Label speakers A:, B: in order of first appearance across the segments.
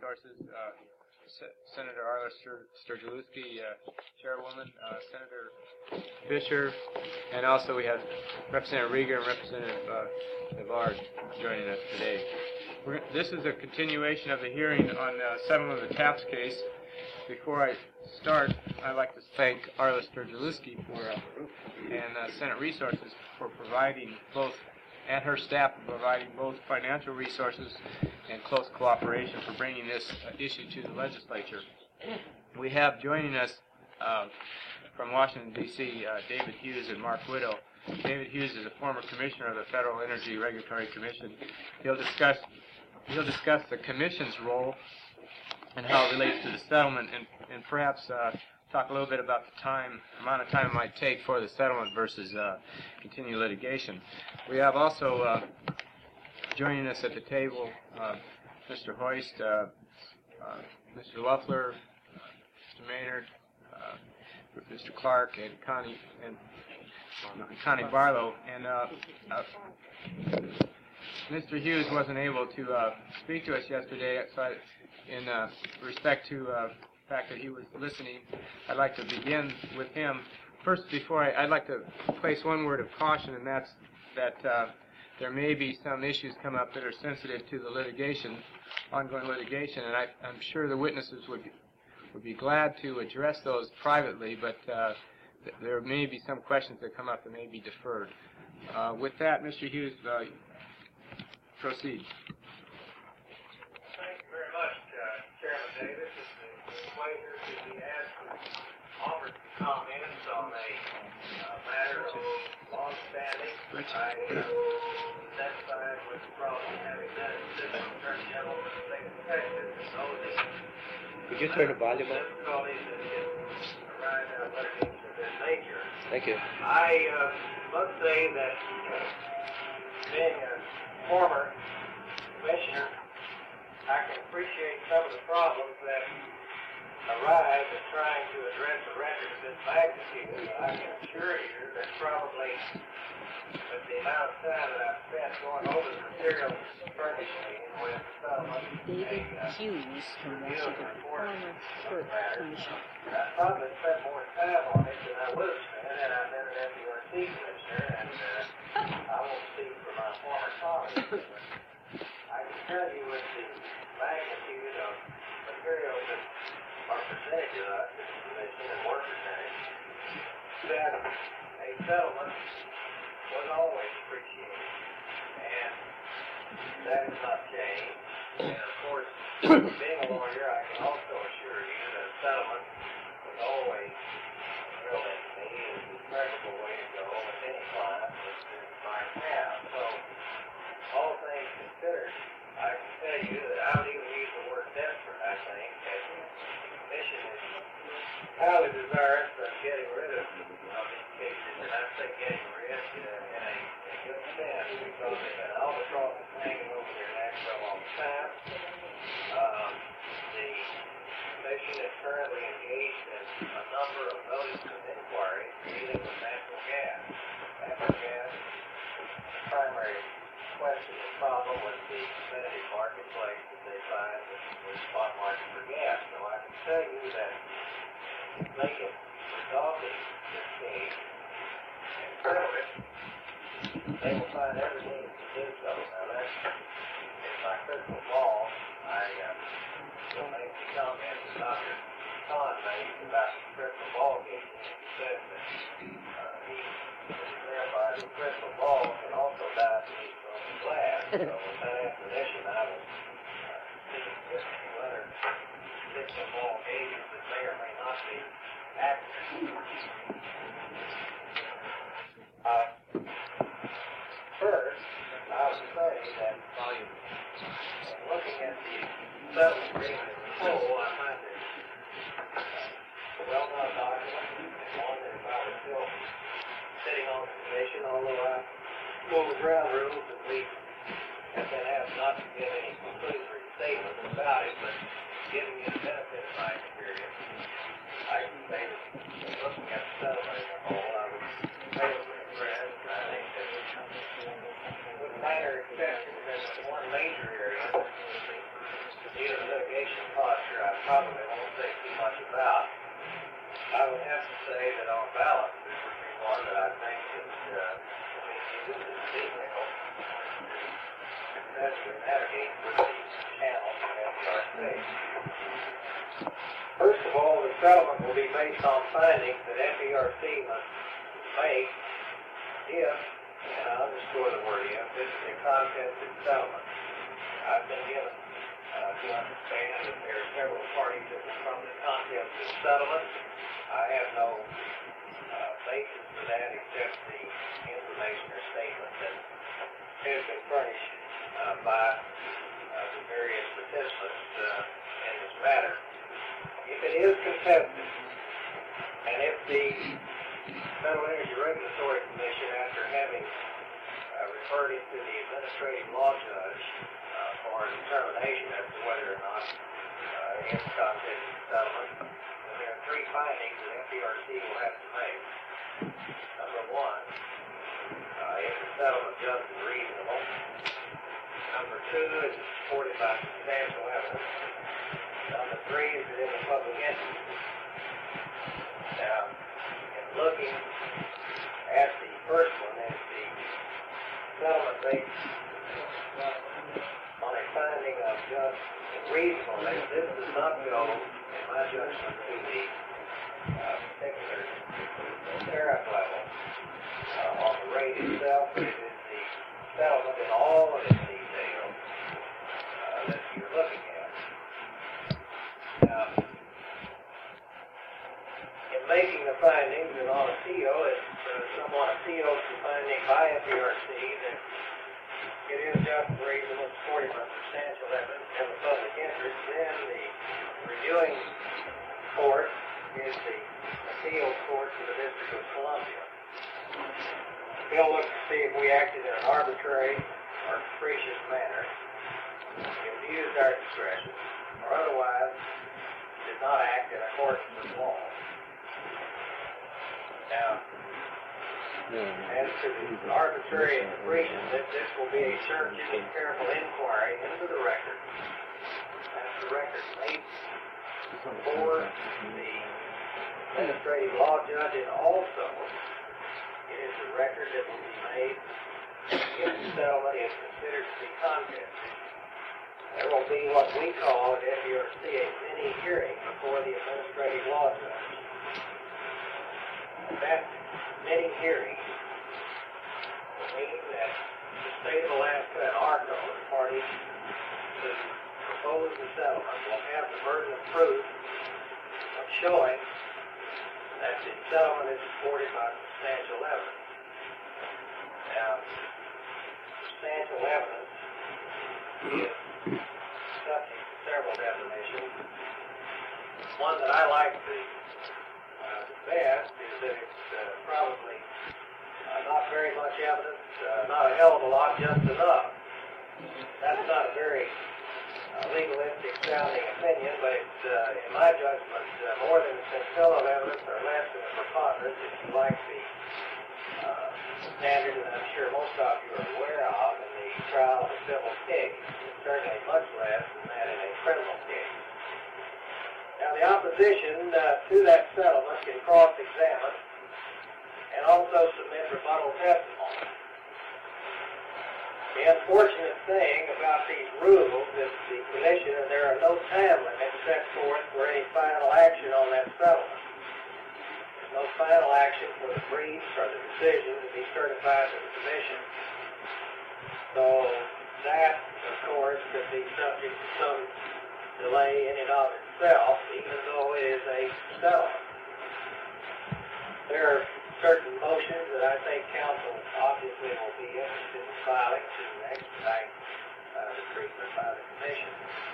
A: Resources, Senator Arla Sturgielewski, Chairwoman, Senator Fisher, and also we have Representative Rieger and Representative Navarre joining us today. This is a continuation of the hearing on settlement of the TAPS case. Before I start, I'd like to thank Arla Sturgielewski and Senate Resources for providing both, and her staff for providing both financial resources and close cooperation for bringing this issue to the legislature. We have joining us from Washington, D.C., David Hughes and Mark Widow. David Hughes is a former commissioner of the Federal Energy Regulatory Commission. He'll discuss the commission's role and how it relates to the settlement, and perhaps talk a little bit about the amount of time it might take for the settlement versus continued litigation. We have also joining us at the table Mr. Hoist, Mr. Luffler, Mr. Maynard, Mr. Clark, and Connie Barlow. And Mr. Hughes wasn't able to speak to us yesterday, so in respect to the fact that he was listening, I'd like to begin with him. First, I'd like to place one word of caution, and that's that there may be some issues come up that are sensitive to the ongoing litigation, and I'm sure the witnesses would be glad to address those privately, but there may be some questions that come up that may be deferred. With that, Mr. Hughes, proceed.
B: Thank you very much, Chairman Davis. It's a pleasure to be asked to offer some comments on a matter of long-standing. I identified with the problem having done Assistant Attorney General for the state of Texas and those
C: Could you turn the volume up?
B: difficulties that can arise out of litigation of this nature.
C: Thank you.
B: I must say that being a former commissioner, I can appreciate some of the problems that arise in trying to address a record of this magnitude. I can assure you that probably with the amount of time that I've spent going over the materials furnished me with the settlement,
D: David Hughes from Washington, former court commissioner.
B: I probably spent more time on it than I would have spent had I been an FURC commissioner, and I won't speak for my former colleagues, but I can tell you with the magnitude of materials that are presented to us in the commission and were presented, that a settlement was always appreciated, and that has not changed. And of course, being a lawyer, I can also assure you that a settlement was always really the preferable way to go with any client that you might have. So, all things considered, I can tell you that I would even use the word desperate, I think, as the commission is highly desirous of getting rid of these cases, and I say getting rid in a good sense, because they've been albatrosses hanging over their necks for a long time. The commission is currently engaged in a number of notices of inquiry dealing with natural gas. Natural gas is the primary question and problem with the competitive marketplace that they find with spot market for gas. So I can tell you that if they can resolve this case and prove it, they will find every means to do so. Now that's in my crystal ball. I will make the comment that Dr. Kahn made about the crystal ball case. He said that he verified the crystal ball can also die beneath broken glass. So with that definition, I will see just whether crystal ball gauges that may or may not be accurate. First, I would say that looking at the settlement agreement as a whole, I find it well done document, and one that if I was still sitting on the commission, although I know the ground rules that we have been asked not to give any conclusory statements about it, but giving you the benefit of my experience, I can say that looking at the settlement as a whole, I was favorably impressed. I think that with minor exceptions, there's one major area due to litigation probably won't say too much about. I would have to say that on balance, this would be one that I think is technical, successfully navigate with the channels of FDRC. First of all, the settlement will be based on findings that FDRC must make if, and I underscore the word if, this is a contested settlement. I've been given to understand that there are several parties that will come to the contested settlement. I have no basis for that except the information or statement that has been furnished by the various participants in this matter. If it is contested, and if the Federal Energy Regulatory Commission, after having referred it to the administrative law judge for a determination as to whether or not it is a contested settlement, there are three findings that FDRC will have to make. Number one, is the settlement just and reasonable? Number two, is it supported by substantial evidence? Number three, is it in the public interest? Now, in looking at the first one, is the settlement based on a finding of just and reasonableness? This does not go, in my judgment, to the particular tariff level on the rate itself, but it is the settlement in all of its details that you're looking at. Now, in making the findings and on a CO, it's somewhat appeals to finding by FDRC that it is just and reasonable, supported by substantial evidence in the public interest. Then the reviewing court is the appeals court for the District of Columbia. They'll look to see if we acted in an arbitrary or capricious manner, abused our discretion, or otherwise did not act in accordance with law. Now, as to the arbitrary and capricious, this will be a searching and careful inquiry into the record. That's the record made before the administrative law judge, and also it is the record that will be made if the settlement is considered to be contested. There will be what we call at FDRC a mini hearing before the administrative law judge. That mini hearing will mean that the state of Alaska and ARCO, the parties to propose the settlement, will have the burden of proof of showing that the settlement is supported by substantial evidence. Now, substantial evidence is subject to several definitions. One that I like the best is that it's probably not very much evidence, not a hell of a lot, just enough. That's not a very legalistic sounding opinion, but it's, in my judgment, more than a scintilla of evidence or less than a preponderance, if you like the standard that I'm sure most of you are aware of in the trial of a civil case. It's certainly much less than that in a criminal case. Now, the opposition to that settlement can cross-examine and also submit rebuttal testimony. The unfortunate thing about these rules is the Commission, and there are no time limits set forth for any final action on that settlement. There's no final action for the briefs or the decision to be certified to the Commission. So that, of course, could be subject to some delay in and of itself, even though it is a settlement. There are certain motions that I think counsel obviously will be interested in filing to expedite the treatment by the Commission.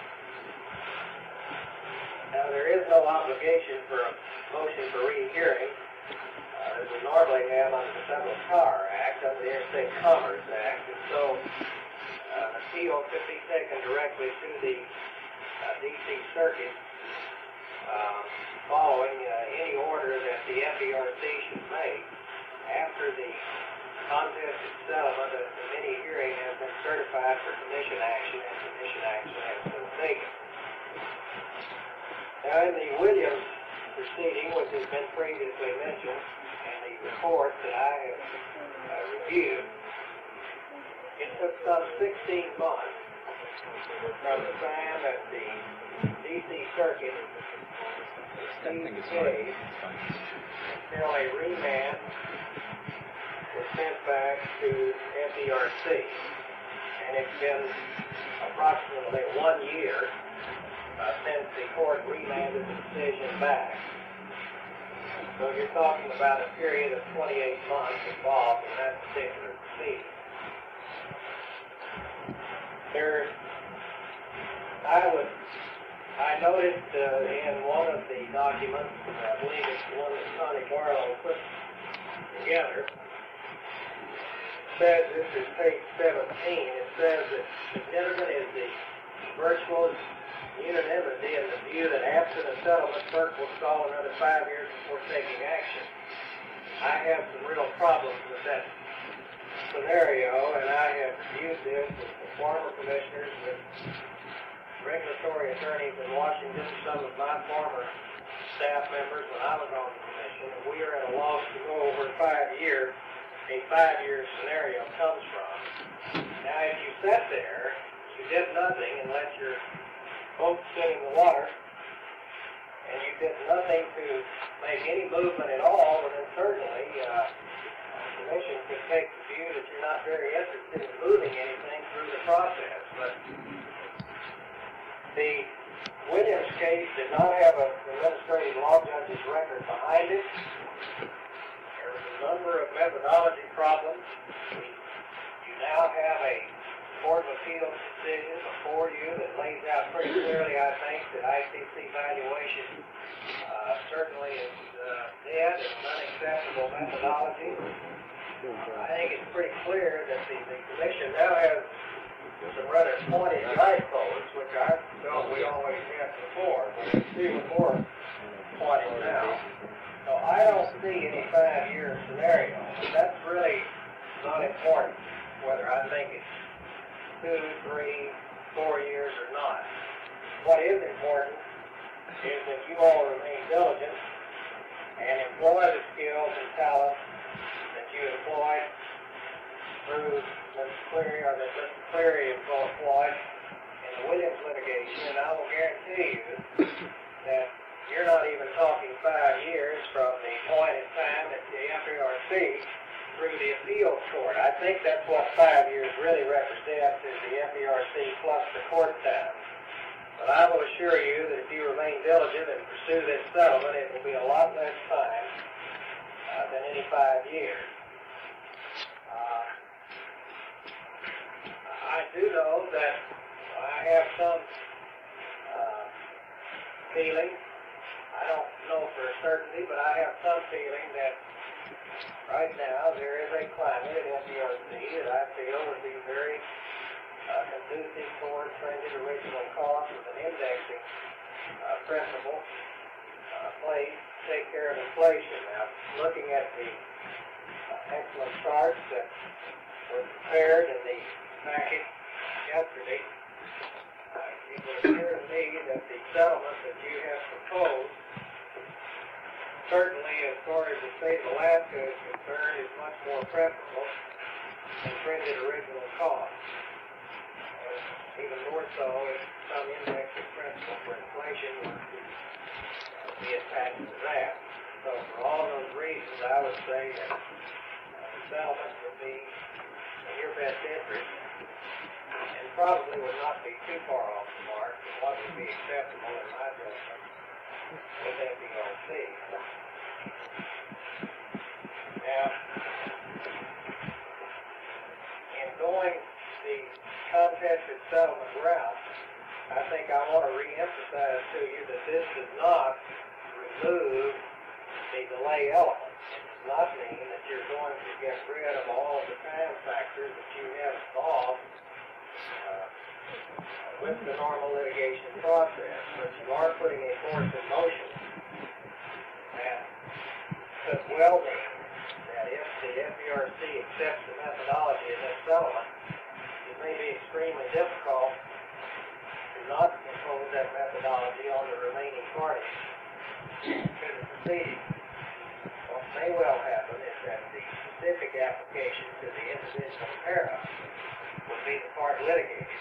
B: Now, there is no obligation for a motion for rehearing as we normally have under the Federal Power Act, under the Interstate Commerce Act, and so an appeal could be taken directly to the D.C. Circuit following any order that the FDRC should make after the contested settlement of the mini hearing has been certified for Commission action and Commission action has been taken. Now, in the Williams proceeding, which has been previously mentioned, and the report that I have reviewed, it took some 16 months from the time that the D.C. Circuit received the case until a remand was sent back to FERC. And it's been approximately 1 year since the court remanded the decision back. So you're talking about a period of 28 months involved in that particular proceeding. I noticed in one of the documents, I believe it's the one that Connie Barlow put together, says, this is page 17, it says that significant is the virtual unanimity in the view that absent a settlement, FERC will stall another 5 years before taking action. I have some real problems with that scenario, and I have reviewed this with the former commissioners, with regulatory attorneys in Washington, some of my former staff members when I was on the commission, and we are at a loss to go over 5 years. A 5-year scenario comes from. Now, if you sat there, you did nothing and let your boat sit in the water, and you did nothing to make any movement at all, then certainly the commission could take the view that you're not very interested in moving anything through the process. But the Williams case did not have an administrative law judge's record behind it. There was a number of methodology problems. You now have a Court of Appeals decision before you that lays out pretty clearly, I think, that ICC valuation certainly is dead and an unacceptable methodology. I think it's pretty clear that the Commission now has some rather pointed guideposts, which I felt we always had before, but it's even more pointed now. So I don't see any 5-year scenario. That's really not important, whether I think it's 2, 3, 4 years or not. What is important is that you all remain diligent and employ the skills and talents that you employed through Mr. Cleary, or that Mr. Cleary employed in the Williams litigation, and I will guarantee you that you're not even talking 5 years from the point in time that the FERC through the appeals court. I think that's what 5 years really represents, is the FERC plus the court time. But I will assure you that if you remain diligent and pursue this settlement, it will be a lot less time than any 5 years. I do know that I have some feeling, I don't know for a certainty, but I have some feeling that right now there is a climate at FERC that I feel would be very conducive toward trended original cost with an indexing principle place to take care of inflation. Now, looking at the excellent charts that were prepared in the packet yesterday, it would appear to me that the settlement that you have proposed, certainly as far as the state of Alaska is concerned, is much more preferable than trended original cost. Even more so if some indexing principle for inflation were to be attached to that. So for all those reasons, I would say that the settlement would be in your best interest and probably would not be too far off the mark from what would be acceptable in my judgment with FERC. Now, in going the contested settlement route, I think I want to re-emphasize to you that this does not remove the delay element. It does not mean that you're going to get rid of all of the time factors that you have involved with the normal litigation process, but you are putting a force in motion that could well mean that if the FERC accepts the methodology in this settlement, it may be extremely difficult to not impose that methodology on the remaining parties to the proceeding. What may well happen is that the specific application to the individual para would be the part litigated.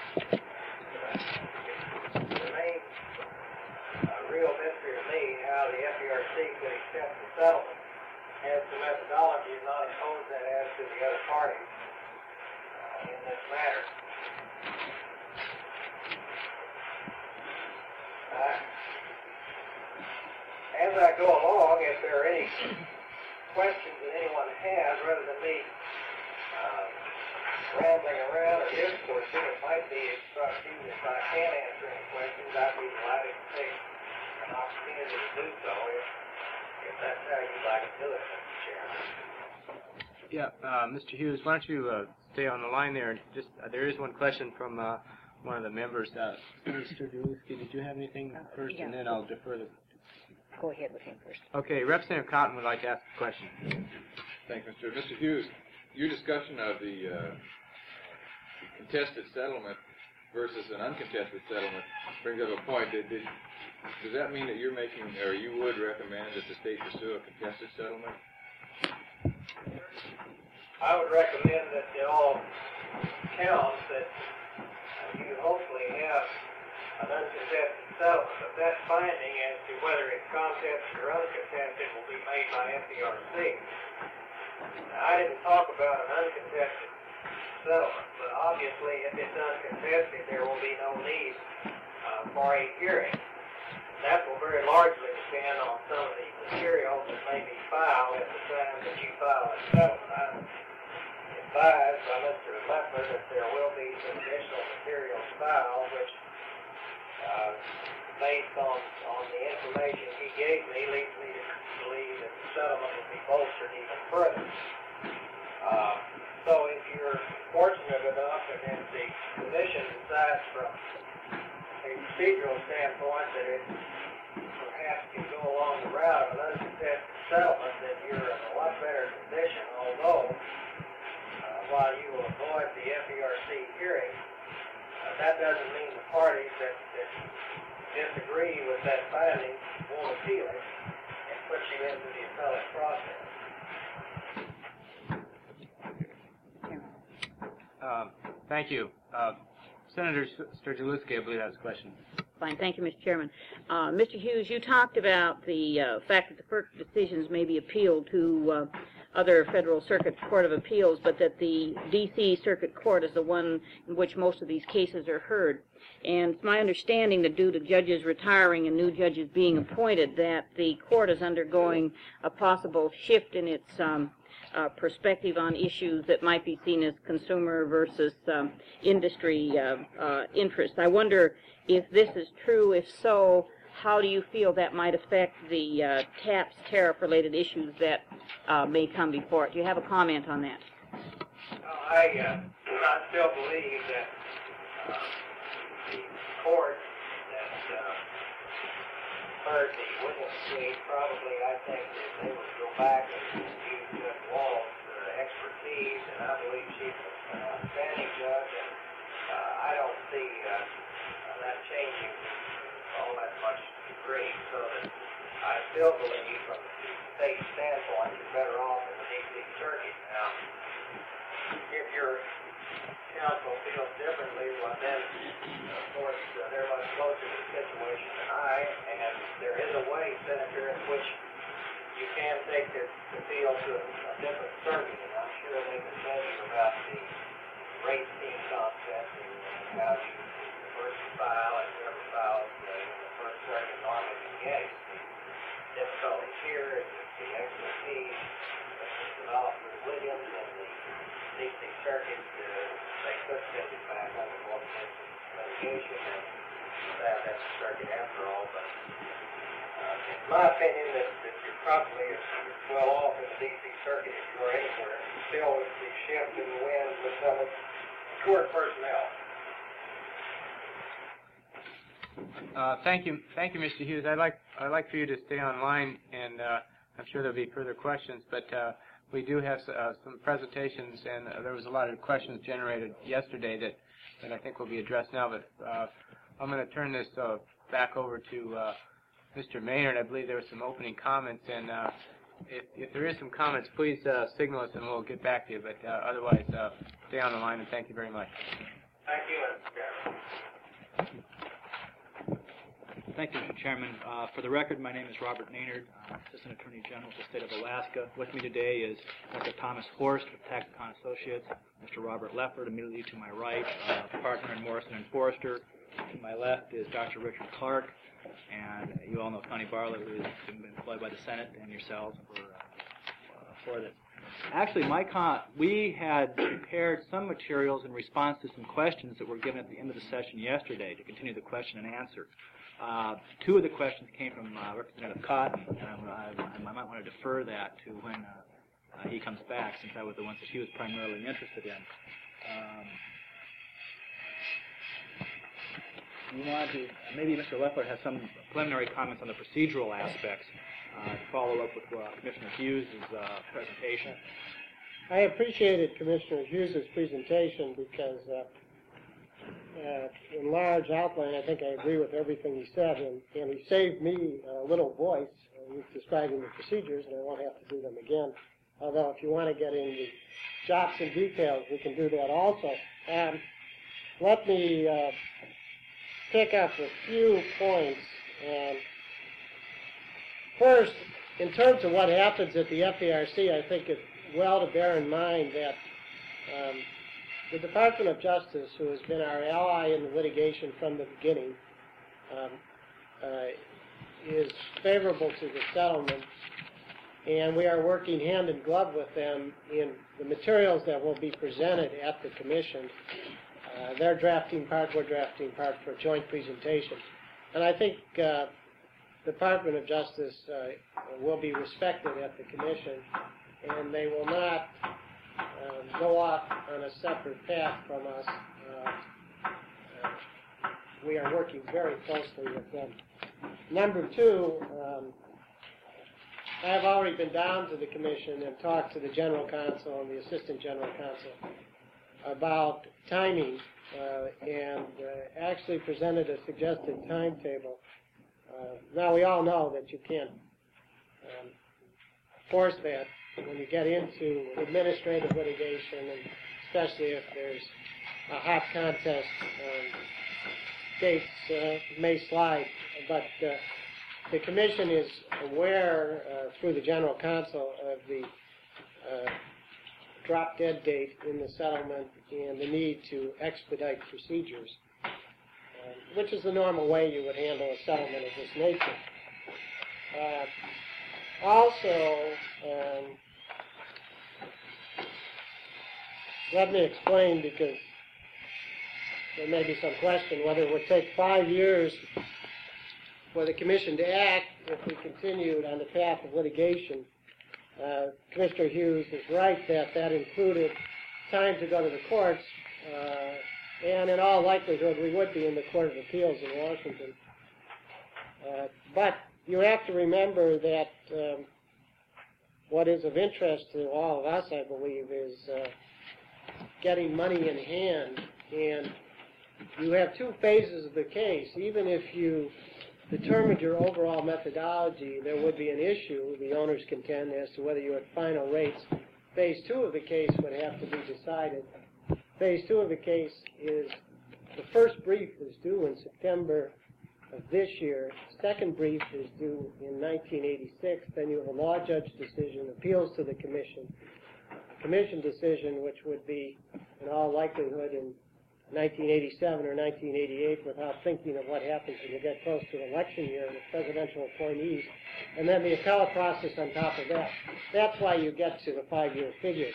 B: It remains a real mystery to me how the FERC could accept the settlement as the methodology is not imposed that as to the other parties in this matter. As I go along, if there are any questions that anyone has, rather than me rambling around or discoursing, it might be instructive if I can answer any questions. I'd be delighted to take an opportunity to do so if that's how you'd like to do it, Mr. Chairman.
A: Yeah, Mr. Hughes, why don't you stay on the line there? Just there is one question from one of the members. Mr. Sturgielewski, did you have anything first,
D: yeah.
A: And then I'll defer the.
D: Go ahead with him first.
A: Okay, Representative Cotton would like to ask a question.
E: Thank you, Mr. Hughes. Your discussion of the contested settlement versus an uncontested settlement brings up a point. Does that mean that you're making, or you would recommend that the state pursue a contested settlement?
B: I would recommend that in all counts that you hopefully have an uncontested settlement, but that finding as to whether it's contested or uncontested will be made by FERC. Now, I didn't talk about an uncontested settlement, but obviously if it's uncontested, there will be no need for a hearing. That will very largely depend on some of the materials that may be filed at the time that you file a settlement. I'm advised by Mr. Leffler that there will be some additional materials filed, which based on the information he gave me, leads me to believe that the settlement will be bolstered even further. So if you're fortunate enough and if the commission decides from a procedural standpoint that it perhaps can go along the route of an uncontested settlement, then you're in a lot better position, although while you will avoid the FERC hearing, that doesn't mean the parties that disagree with that finding won't appeal it and put you into the appellate process.
A: Thank you. Senator Sturgielewski, I believe, has a question.
D: Fine. Thank you, Mr. Chairman. Mr. Hughes, you talked about the fact that the FERC decisions may be appealed to other Federal Circuit Court of Appeals, but that the D.C. Circuit Court is the one in which most of these cases are heard. And it's my understanding that due to judges retiring and new judges being appointed, that the court is undergoing a possible shift in its perspective on issues that might be seen as consumer versus industry interests. I wonder if this is true. If so, how do you feel that might affect the TAPS tariff-related issues that may come before it? Do you have a comment on that?
B: I still believe that the court that heard the Williams case probably, I think, that they would go back and use Judge Wall's expertise, and I believe she's an outstanding judge, and I don't see that changing all that much degree, so that I still believe from the state standpoint you're better off in the D.C. Circuit. Now, if your counsel feels differently, well then, of course, they're much closer to the situation than I, and there is a way, Senator, in which you can take this appeal to a different circuit, and I'm sure they can tell you about the rate scheme concept and how you first file and whoever files in the first circuit normally can get it. The difficulties here is the expertise that was developed with Williams and the D.C. Circuit. They could send it back under more litigation and that that's the circuit after all, but in my opinion that you're probably as well off in the D.C. Circuit if you are anywhere. Still with the shift in the wind with some of the court personnel.
A: Thank you, Mr. Hughes. I'd like for you to stay online, and I'm sure there'll be further questions. But we do have some presentations, and there was a lot of questions generated yesterday that I think will be addressed now. But I'm going to turn this back over to Mr. Maynard. I believe there were some opening comments, and if there is some comments, please signal us and we'll get back to you. But otherwise, stay on the line, and thank you very much.
B: Thank you, Mr. Chairman.
F: Thank you, Mr. Chairman. For the record, my name is Robert Maynard, Assistant Attorney General for the State of Alaska. With me today is Dr. Thomas Horst of Taxicon Associates, Mr. Robert Leffert, immediately to my right, partner in Morrison & Forrester. To my left is Dr. Richard Clark, and you all know Connie Barlow, who has been employed by the Senate and yourselves for this. Actually, we had prepared some materials in response to some questions that were given at the end of the session yesterday to continue the question and answer. Two of the questions came from Representative Cotton, and I might want to defer that to when he comes back, since that was the ones that he was primarily interested in. Maybe Mr. Leffler has some preliminary comments on the procedural aspects to follow up with Commissioner Hughes' presentation.
G: I appreciated Commissioner Hughes' presentation because in large outline, I think I agree with everything he said, and he saved me a little voice describing the procedures, and I won't have to do them again. Although if you want to get into jots and details, we can do that also. Let me pick up a few points. First, in terms of what happens at the FARC, I think it's well to bear in mind that the Department of Justice, who has been our ally in the litigation from the beginning, is favorable to the settlement, and we are working hand in glove with them in the materials that will be presented at the Commission. They're drafting part, we're drafting part for joint presentation. And I think the Department of Justice will be respected at the Commission, and they will not go off on a separate path from us. We are working very closely with them. Number two, I have already been down to the Commission and talked to the General Counsel and the Assistant General Counsel about timing, and actually presented a suggested timetable. Now, we all know that you can't force that when you get into administrative litigation, and especially if there's a hot contest, dates may slide. But the Commission is aware, through the General Counsel, of the drop-dead date in the settlement and the need to expedite procedures, which is the normal way you would handle a settlement of this nature. Also, let me explain, because there may be some question whether it would take 5 years for the Commission to act if we continued on the path of litigation. Commissioner Hughes is right that that included time to go to the courts, and in all likelihood we would be in the Court of Appeals in Washington. But you have to remember that what is of interest to all of us, I believe, is getting money in hand. And you have two phases of the case. Even if you determined your overall methodology, there would be an issue, the owners contend, as to whether you had final rates. Phase two of the case would have to be decided. Phase two of the case is, the first brief is due in September of this year. Second brief is due in 1986. Then you have a law judge decision, appeals to the Commission. A Commission decision, which would be, in all likelihood, in 1987 or 1988, without thinking of what happens when you get close to election year with presidential appointees, and then the appellate process on top of that. That's why you get to the 5-year figure.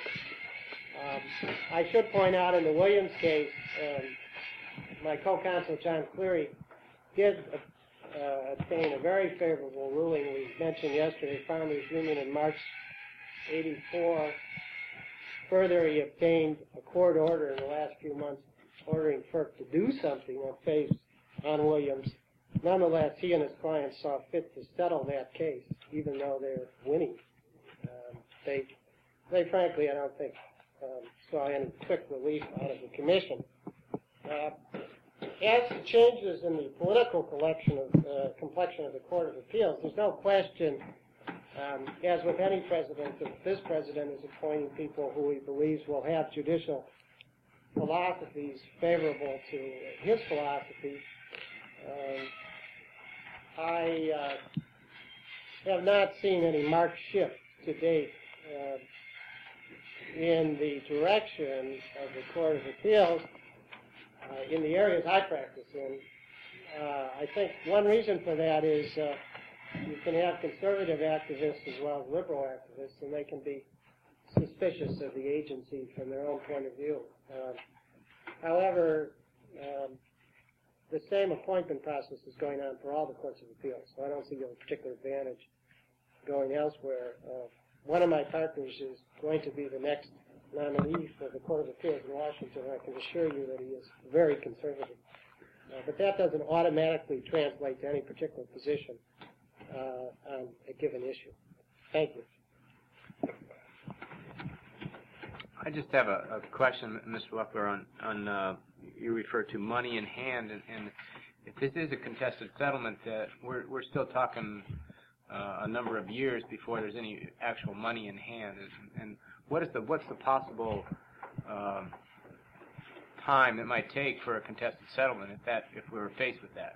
G: I should point out in the Williams case, my co-counsel John Cleary did obtain a very favorable ruling. We mentioned yesterday, Farmers Union in March '84. Further, he obtained a court order in the last few months ordering FERC to do something on Williams. Nonetheless, he and his clients saw fit to settle that case, even though they're winning. They frankly, I don't think, saw any quick relief out of the Commission. as to changes in the political complexion of the Court of Appeals, there's no question, as with any president, that this president is appointing people who he believes will have judicial philosophies favorable to his philosophy. I have not seen any marked shift to date in the direction of the Court of Appeals in the areas I practice in. I think one reason for that is you can have conservative activists as well as liberal activists, and they can be suspicious of the agency from their own point of view. However, the same appointment process is going on for all the courts of appeals, so I don't see a particular advantage going elsewhere. One of my partners is going to be the next nominee for the Court of Appeals in Washington. I can assure you that he is very conservative. But that doesn't automatically translate to any particular position on a given issue. Thank you.
A: I just have a question, Mr. Leffler, on you refer to money in hand, and if this is a contested settlement, we're still talking a number of years before there's any actual money in hand. And what's the possible time it might take for a contested settlement if we were faced with that?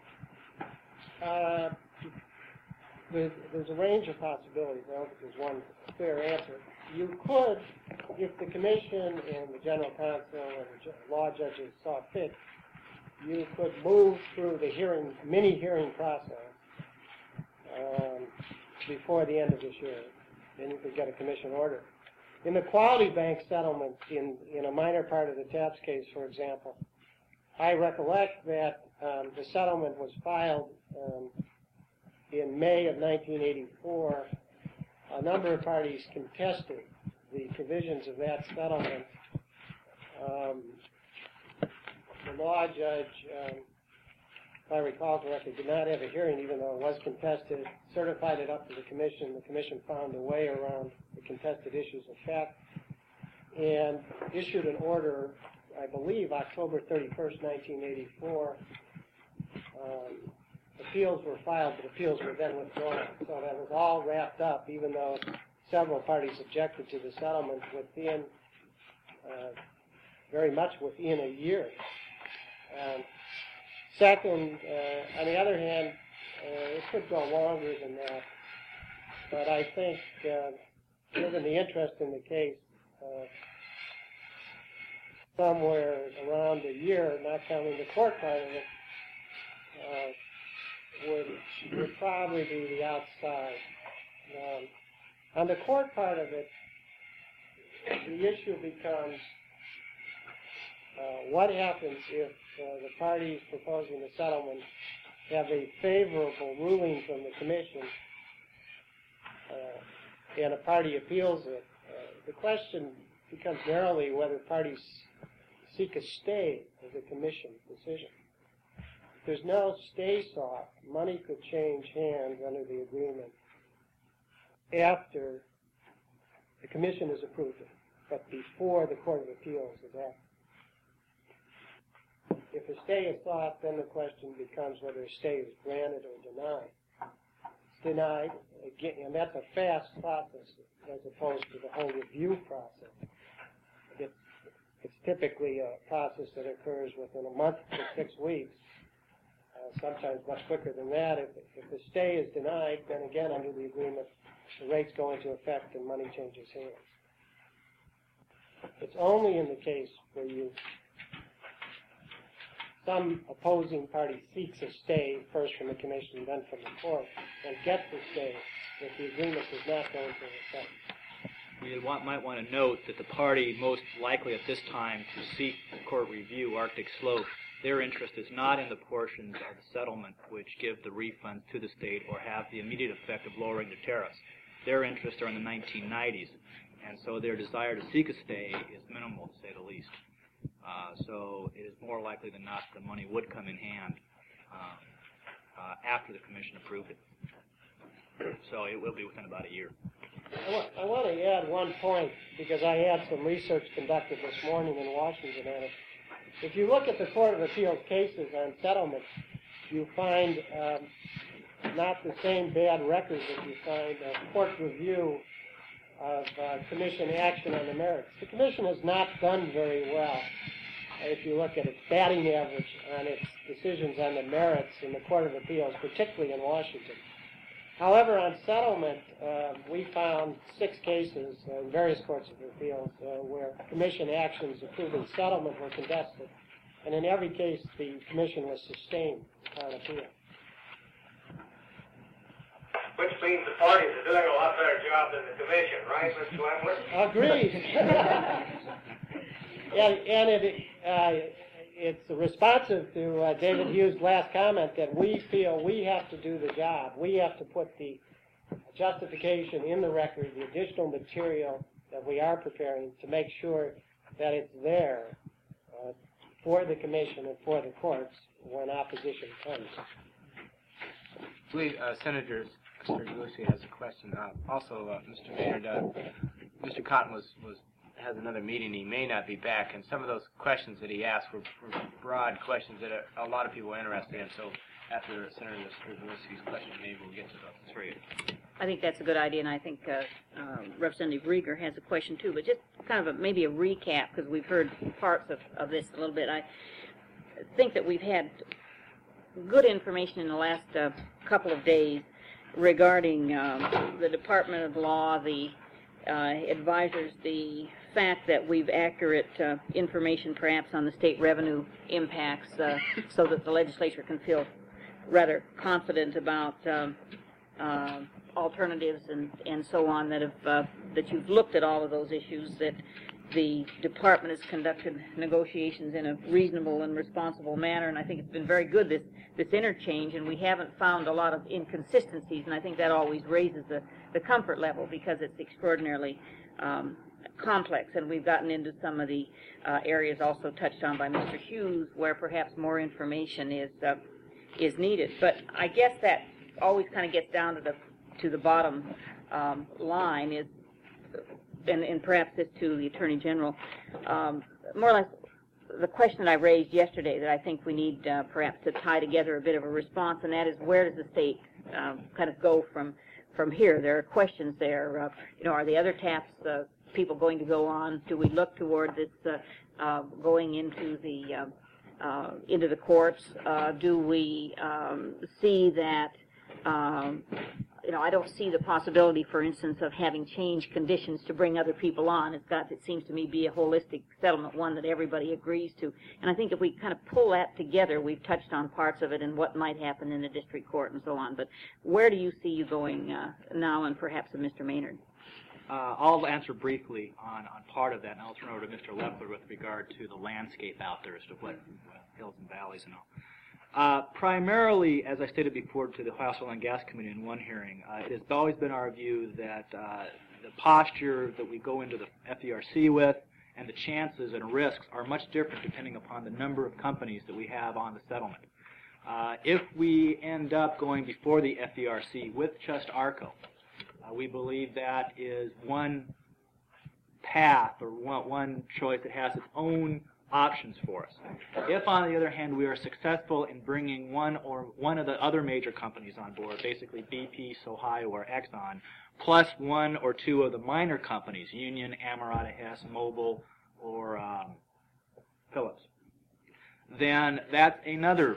G: There's a range of possibilities. I don't think there's one fair answer. You could, if the commission and the general counsel and the law judges saw fit, you could move through the mini-hearing process before the end of this year. Then you could get a commission order. In the Quality Bank settlement, in a minor part of the TAPS case, for example, I recollect that the settlement was filed in May of 1984. A number of parties contested the provisions of that settlement. The law judge, if I recall correctly, did not have a hearing, even though it was contested, certified it up to the commission. The commission found a way around the contested issues of fact and issued an order, I believe, October 31st, 1984. Appeals were filed, but appeals were then withdrawn. So that was all wrapped up, even though several parties objected to the settlement within, very much within a year. Second, on the other hand, it could go longer than that. But I think, given the interest in the case, somewhere around a year, not counting the court part of it, would probably be the outside. On the court part of it, the issue becomes what happens if the parties proposing the settlement have a favorable ruling from the commission and a party appeals it. The question becomes narrowly whether parties seek a stay of the commission decision. If there's no stay sought, money could change hands under the agreement after the commission has approved it, but before the Court of Appeals is acted. If a stay is sought, then the question becomes whether a stay is granted or denied. It's denied, again, and that's a fast process as opposed to the whole review process. It's typically a process that occurs within a month to 6 weeks, sometimes much quicker than that. If the stay is denied, then again, under the agreement, the rates go into effect and money changes hands. It's only in the case where some opposing party seeks a stay, first from the commission, then from the court, and gets the stay, if the agreement does not go into effect.
F: We might want to note that the party most likely at this time to seek court review, Arctic Slope, their interest is not in the portions of the settlement which give the refund to the state or have the immediate effect of lowering the tariffs. Their interests are in the 1990s, and so their desire to seek a stay is minimal, to say the least. So it is more likely than not the money would come in hand after the commission approved it. So it will be within about a year.
G: I want to add one point, because I had some research conducted this morning in Washington on it. if you look at the Court of Appeals cases on settlements, you find not the same bad records that you find court review of commission action on the merits. The commission has not done very well, if you look at its batting average on its decisions on the merits in the Court of Appeals, particularly in Washington. However, on settlement, we found 6 cases in various courts of appeals where commission actions approving settlement were contested, and in every case the commission was sustained on appeal.
B: Which means the parties are doing a lot better job than the commission, right, Mr. Wentworth?
G: Agreed. And it's responsive to David Hughes' last comment that we feel we have to do the job. We have to put the justification in the record, the additional material that we are preparing to make sure that it's there for the commission and for the courts when opposition comes.
A: I believe Senator Sturgill has a question. Also, Mr. Maynard, Mr. Cotton has another meeting. He may not be back, and some of those questions that he asked were broad questions that a lot of people are interested in. So after Senator Sturgill's question, maybe we'll get to those. Three.
D: I think that's a good idea, and I think Representative Rieger has a question too, but just kind of maybe a recap, because we've heard parts of this a little bit. I think that we've had good information in the last couple of days regarding the Department of Law, the advisors, the fact that we've accurate information perhaps on the state revenue impacts so that the legislature can feel rather confident about alternatives and so on, that have that you've looked at all of those issues, that the department has conducted negotiations in a reasonable and responsible manner, and I think it's been very good, this interchange, and we haven't found a lot of inconsistencies, and I think that always raises the comfort level, because it's extraordinarily complex, and we've gotten into some of the areas also touched on by Mr. Hughes where perhaps more information is needed. But I guess that always kind of gets down to the bottom line is, and perhaps this to the Attorney General, more or less the question that I raised yesterday that I think we need perhaps to tie together a bit of a response, and that is, where does the state kind of go from here? There are questions there. Are the other TAPs people going to go on? Do we look toward this going into the courts? Do we see that? I don't see the possibility, for instance, of having changed conditions to bring other people on. It seems to me, be a holistic settlement, one that everybody agrees to. And I think if we kind of pull that together, we've touched on parts of it and what might happen in the district court and so on. But where do you see you going now, and perhaps Mr. Maynard?
F: I'll answer briefly on part of that, and I'll turn over to Mr. Leffler with regard to the landscape out there as to what hills and valleys and all. Primarily, as I stated before to the House Oil and Gas Committee in one hearing, it has always been our view that the posture that we go into the FERC with and the chances and risks are much different depending upon the number of companies that we have on the settlement. If we end up going before the FERC with just ARCO, we believe that is one path or one choice that has its own options for us. If, on the other hand, we are successful in bringing one of the other major companies on board, basically BP, Ohio, or Exxon, plus one or two of the minor companies, Union, Amerada Hess, Mobil, or Phillips, then that's another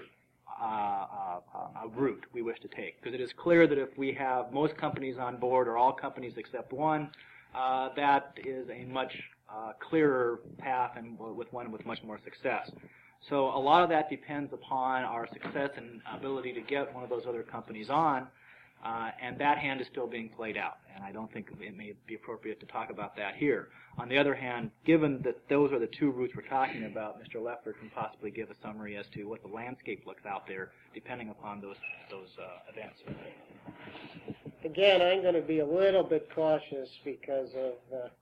F: route we wish to take, because it is clear that if we have most companies on board, or all companies except one, that is a much clearer path, and with much more success. So a lot of that depends upon our success and ability to get one of those other companies on, and that hand is still being played out, and I don't think it may be appropriate to talk about that here. On the other hand, given that those are the two routes we're talking about, Mr. Leffler can possibly give a summary as to what the landscape looks out there depending upon those events.
G: Again, I'm going to be a little bit cautious because of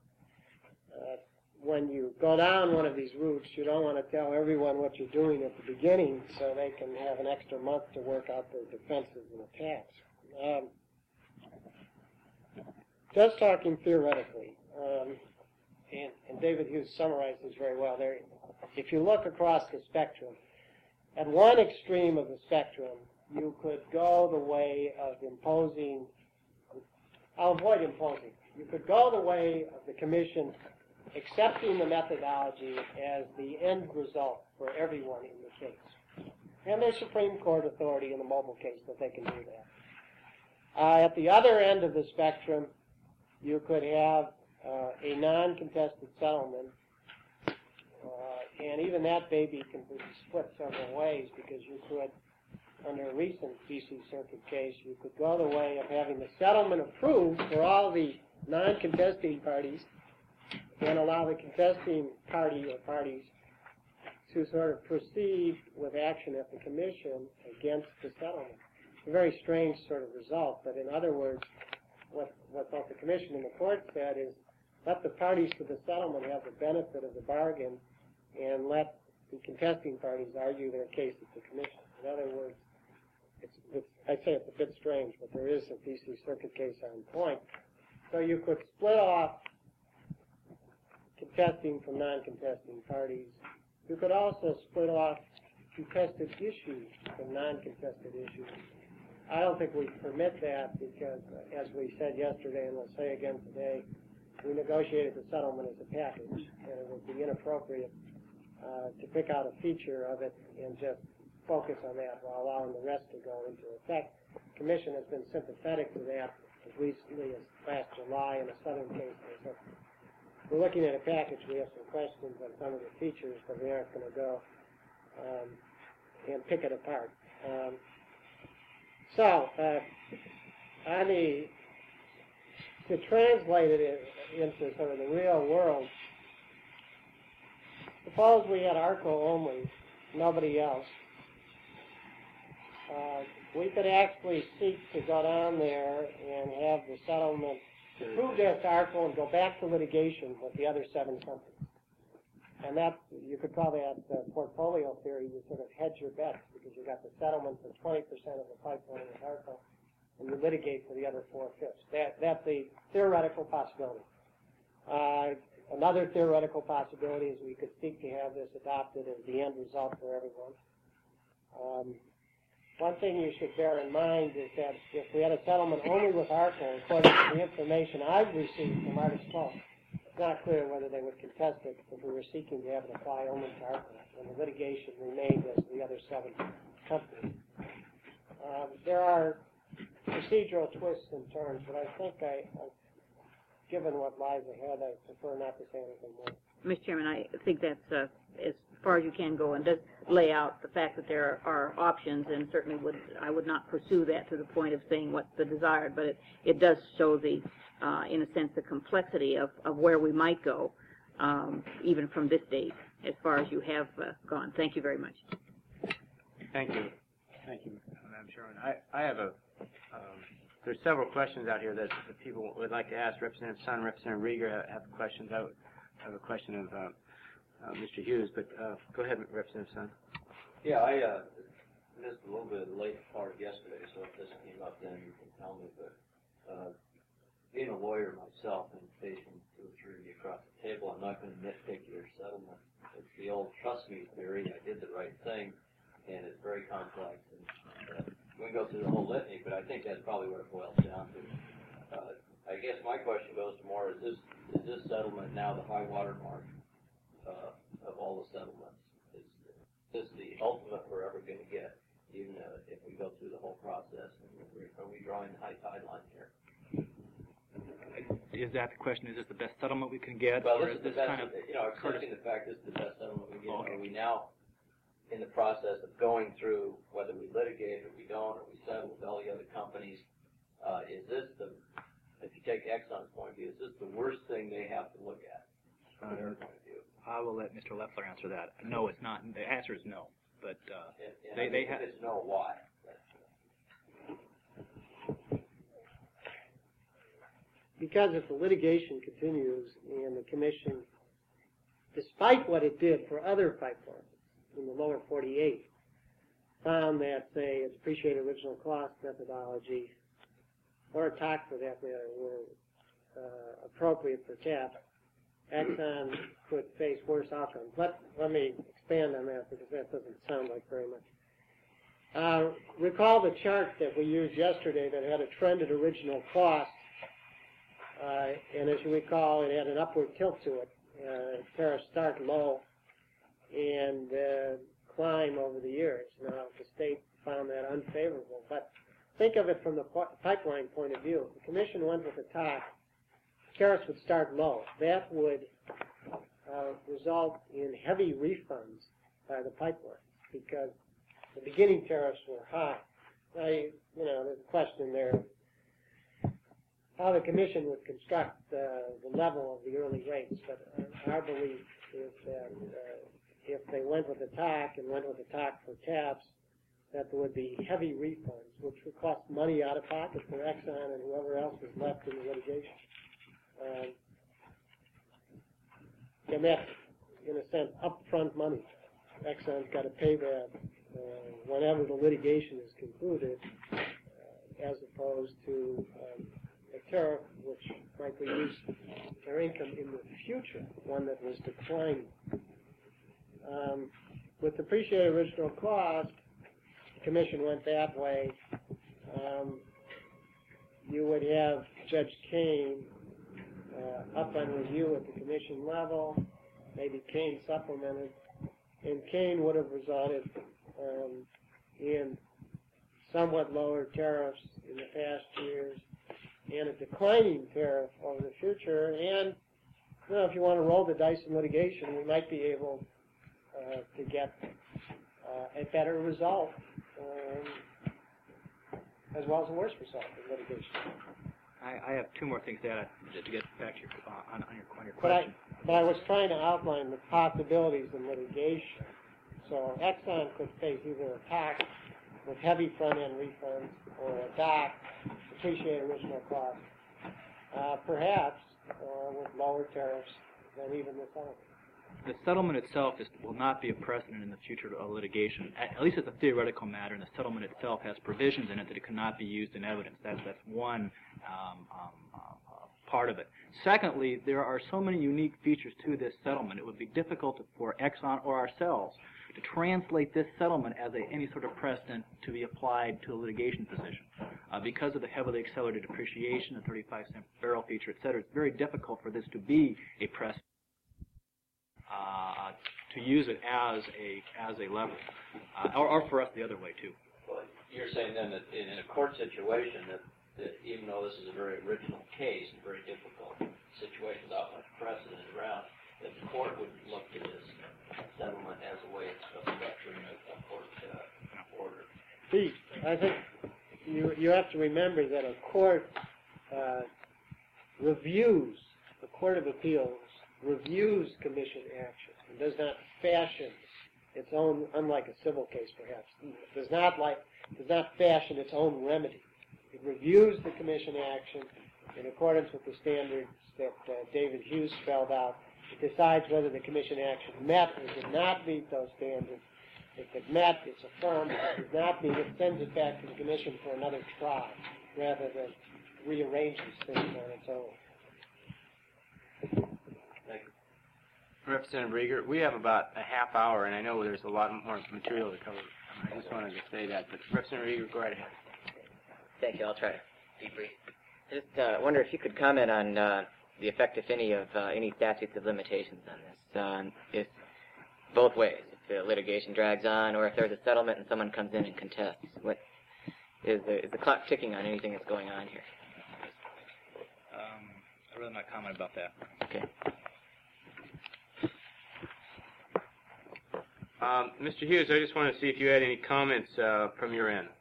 G: when you go down one of these routes, you don't want to tell everyone what you're doing at the beginning so they can have an extra month to work out their defenses and attacks. Just talking theoretically, and David Hughes summarized this very well there, if you look across the spectrum, at one extreme of the spectrum, you could go the way of imposing, I'll avoid imposing, you could go the way of the commission accepting the methodology as the end result for everyone in the case. And there's Supreme Court authority in the mobile case that they can do that. At the other end of the spectrum, you could have a non-contested settlement, and even that baby can be split several ways, because you could, under a recent D.C. Circuit case, you could go the way of having the settlement approved for all the non-contesting parties and allow the contesting party or parties to sort of proceed with action at the commission against the settlement. It's a very strange sort of result, but in other words, what both the commission and the court said is let the parties to the settlement have the benefit of the bargain and let the contesting parties argue their case at the commission. In other words, I'd say it's a bit strange, but there is a D.C. Circuit case on point. So you could split off contesting from non-contesting parties. You could also split off contested issues from non-contested issues. I don't think we permit that because, as we said yesterday and we'll say again today, we negotiated the settlement as a package, and it would be inappropriate to pick out a feature of it and just focus on that while allowing the rest to go into effect. The Commission has been sympathetic to that as recently as last July in a Southern case. So we're looking at a package. We have some questions on some of the features, but we aren't going to go and pick it apart. To translate it into sort of the real world, suppose we had ARCO only, nobody else. We could actually seek to go down there and have the settlement approved as ARCO and go back to litigation with the other 7 companies. And that, you could probably have the portfolio theory, you sort of hedge your bets because you got the settlement for 20% of the pipeline with ARCO, and you litigate for the other 4/5. That's the theoretical possibility. Another theoretical possibility is we could seek to have this adopted as the end result for everyone. One thing you should bear in mind is that if we had a settlement only with ARCO, according to the information I've received from Artis Sloan, it's not clear whether they would contest it if we were seeking to have it apply only to ARCO, and the litigation remained as the other 7 companies. There are procedural twists and turns, but I think given what lies ahead, I prefer not to say anything more.
D: Mr. Chairman, I think that's as far as you can go, and does lay out the fact that there are options, and certainly I would not pursue that to the point of saying what's the desired, but it does show the, in a sense, the complexity of where we might go, even from this date, as far as you have gone. Thank you very much.
A: Thank you. Thank you, Madam Chairman. I have there's several questions out here that people would like to ask. Representative Sun, Representative Rieger have questions. I have a question of Mr. Hughes, but go ahead, Representative Sun.
C: Yeah, I missed a little bit of the late part yesterday, so if this came up then you can tell me, but being a lawyer myself and facing 2 or 3 of you across the table, I'm not going to nitpick your settlement. It's the old trust me theory. I did the right thing, and it's very complex. And we can go through the whole litany, but I think that's probably what it boils down to. I guess my question goes to more, is this settlement now the high water mark of all the settlements? Is this the ultimate we're ever going to get, even if we go through the whole process? Are we drawing the high tide line here?
F: Is that the question? Is this the best settlement we can get?
C: Well,
F: or
C: this is the best, accepting the fact this is the best settlement we get. Okay. Are we now in the process of going through whether we litigate or we don't, or we settle with all the other companies? Is this if you take Exxon's point of view, is this the worst thing they have to look at from their point of view?
F: I will let Mr. Leffler answer that. No, it's not. The answer is no. But
C: and they have. If it's no, why?
G: Because if the litigation continues and the Commission, despite what it did for other pipelines in the lower 48, found that, say, its appreciated original cost methodology, or a TOC for that matter, were appropriate for TAP, Exxon could face worse outcomes. Let me expand on that because that doesn't sound like very much. Recall the chart that we used yesterday that had a trended original cost, and as you recall, it had an upward tilt to it. Tariffs start low and climb over the years. Now, the state found that unfavorable, but think of it from the pipeline point of view. If the commission went with the top, tariffs would start low. That would result in heavy refunds by the pipelines because the beginning tariffs were high. Now, there's a question there how the commission would construct the level of the early rates, but our belief is that if they went with the TAC and went with the TAC for TAPs, that there would be heavy refunds, which would cost money out of pocket for Exxon and whoever else was left in the litigation. And that's, in a sense, upfront money. Exxon's got to pay that whenever the litigation is concluded, as opposed to a tariff which might reduce their income in the future, one that was declining. With depreciated original cost, the commission went that way. You would have Judge Kane up on review at the commission level, maybe Kane supplemented, and Kane would have resulted in somewhat lower tariffs in the past years and a declining tariff over the future. And if you want to roll the dice in litigation, we might be able to get a better result as well as a worse result in litigation.
F: I have two more things to add to get back to on your question.
G: But I was trying to outline the possibilities in litigation. So Exxon could face either a tax with heavy front-end refunds or a DAC, depreciated original cost, perhaps with lower tariffs than even the settlement.
F: The settlement itself will not be a precedent in the future of litigation. At least as a theoretical matter, and the settlement itself has provisions in it that it cannot be used in evidence. That's one part of it. Secondly, there are so many unique features to this settlement. It would be difficult for Exxon or ourselves to translate this settlement as any sort of precedent to be applied to a litigation position. Because of the heavily accelerated depreciation, the 35-cent barrel feature, et cetera, it's very difficult for this to be a precedent. To use it as a lever, or for us the other way too.
C: Well, you're saying then that in a court situation that even though this is a very original case, a very difficult situation without much precedent around, that the court would look to this settlement as a way of structuring a court order.
G: Pete, I think you have to remember that a court reviews, the Court of Appeals reviews commission action and does not fashion its own, unlike a civil case perhaps, does not fashion its own remedy. It reviews the commission action in accordance with the standards that David Hughes spelled out. It decides whether the commission action met or did not meet those standards. If it met, it's affirmed. If it does not meet, it sends it back to the commission for another trial rather than rearranges things on its own.
A: Representative Rieger, we have about a half hour, and I know there's a lot more material to cover. I just wanted to say that, but Representative Rieger, go right ahead.
H: Thank you. I'll try to be brief. I just wonder if you could comment on the effect, if any, of any statutes of limitations on this, if both ways, if the litigation drags on, or if there's a settlement and someone comes in and contests. What is the clock ticking on anything that's going on here?
F: I'd rather not comment about that.
H: Okay.
A: Mr. Hughes, I just want to see if you had any comments from your end.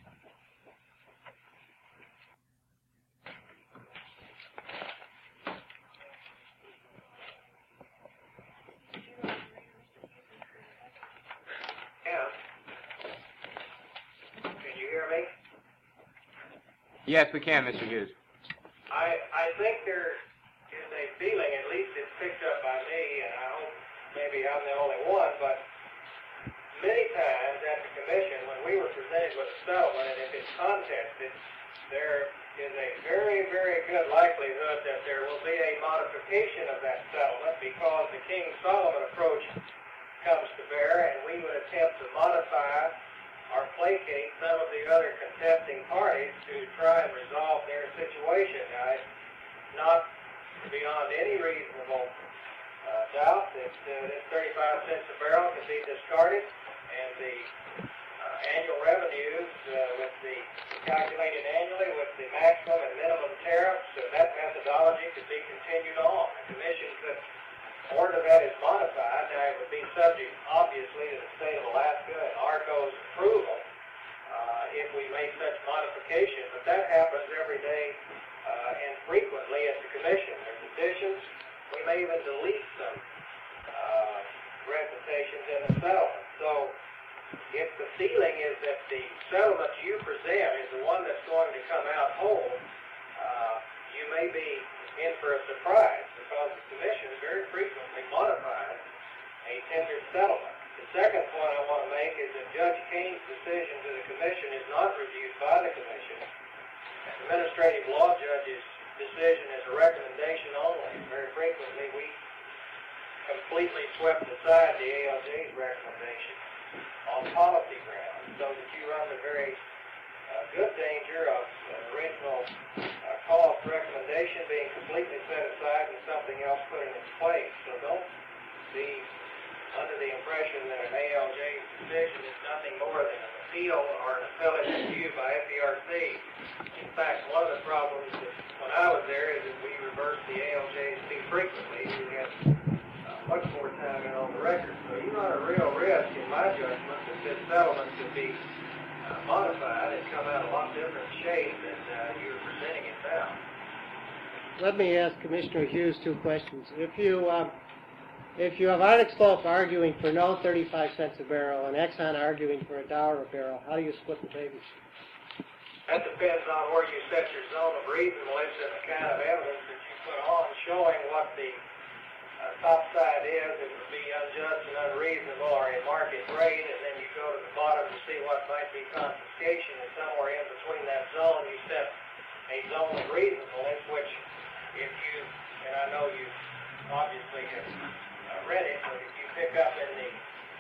B: Can you hear me?
A: Yes, we can, Mr. Hughes.
B: I think there is a feeling, at least it's picked up by me, and I hope maybe I'm the only one, but many times at the commission, when we were presented presented with a settlement, and if it's contested, there is a very, very good likelihood that there will be a modification of that settlement because the King-Solomon approach comes to bear, and we would attempt to modify or placate some of the other contesting parties to try and resolve their situation. Now, it's not beyond any reasonable doubt that this 35 cents a barrel can be discarded, and the annual revenues with the calculated annually with the maximum and minimum tariffs, that methodology could be continued on. The Commission could order that is modified. Now, it would be subject, obviously, to the state of Alaska and ARCO's approval if we make such modification, but that happens every day and frequently at the Commission. There's additions. We may even delete some recitations in the settlement. So, if the feeling is that the settlement you present is the one that's going to come out whole, you may be in for a surprise because the Commission very frequently modifies a tendered settlement. The second point I want to make is that Judge Kane's decision to the Commission is not reviewed by the Commission. An administrative law judge's decision is a recommendation only. Very frequently we completely swept aside the ALJ's recommendation on policy grounds, so that you run the very good danger of an original cost recommendation being completely set aside and something else put in its place. So don't be under the impression that an ALJ's decision is nothing more than an appeal or an appellate review by FERC. In fact, one of the problems that when I was there is that we reversed the ALJs too frequently. We had much more time in on the record. So you run a real risk, in my judgment, that this settlement could be modified and come out a lot different shape than you're presenting it now.
G: Let me ask Commissioner Hughes two questions. If you have Arctic Slope arguing for no 35 cents a barrel and Exxon arguing for $1 a barrel, how do you split the babies?
B: That depends on where you set your zone of reasonableness and the kind of evidence that you put on showing what the top side is. It would be unjust and unreasonable or a market rate, and then you go to the bottom to see what might be confiscation, and somewhere in between that zone you set a zone of reasonableness, which if you, and I know you obviously have read it, but if you pick up in the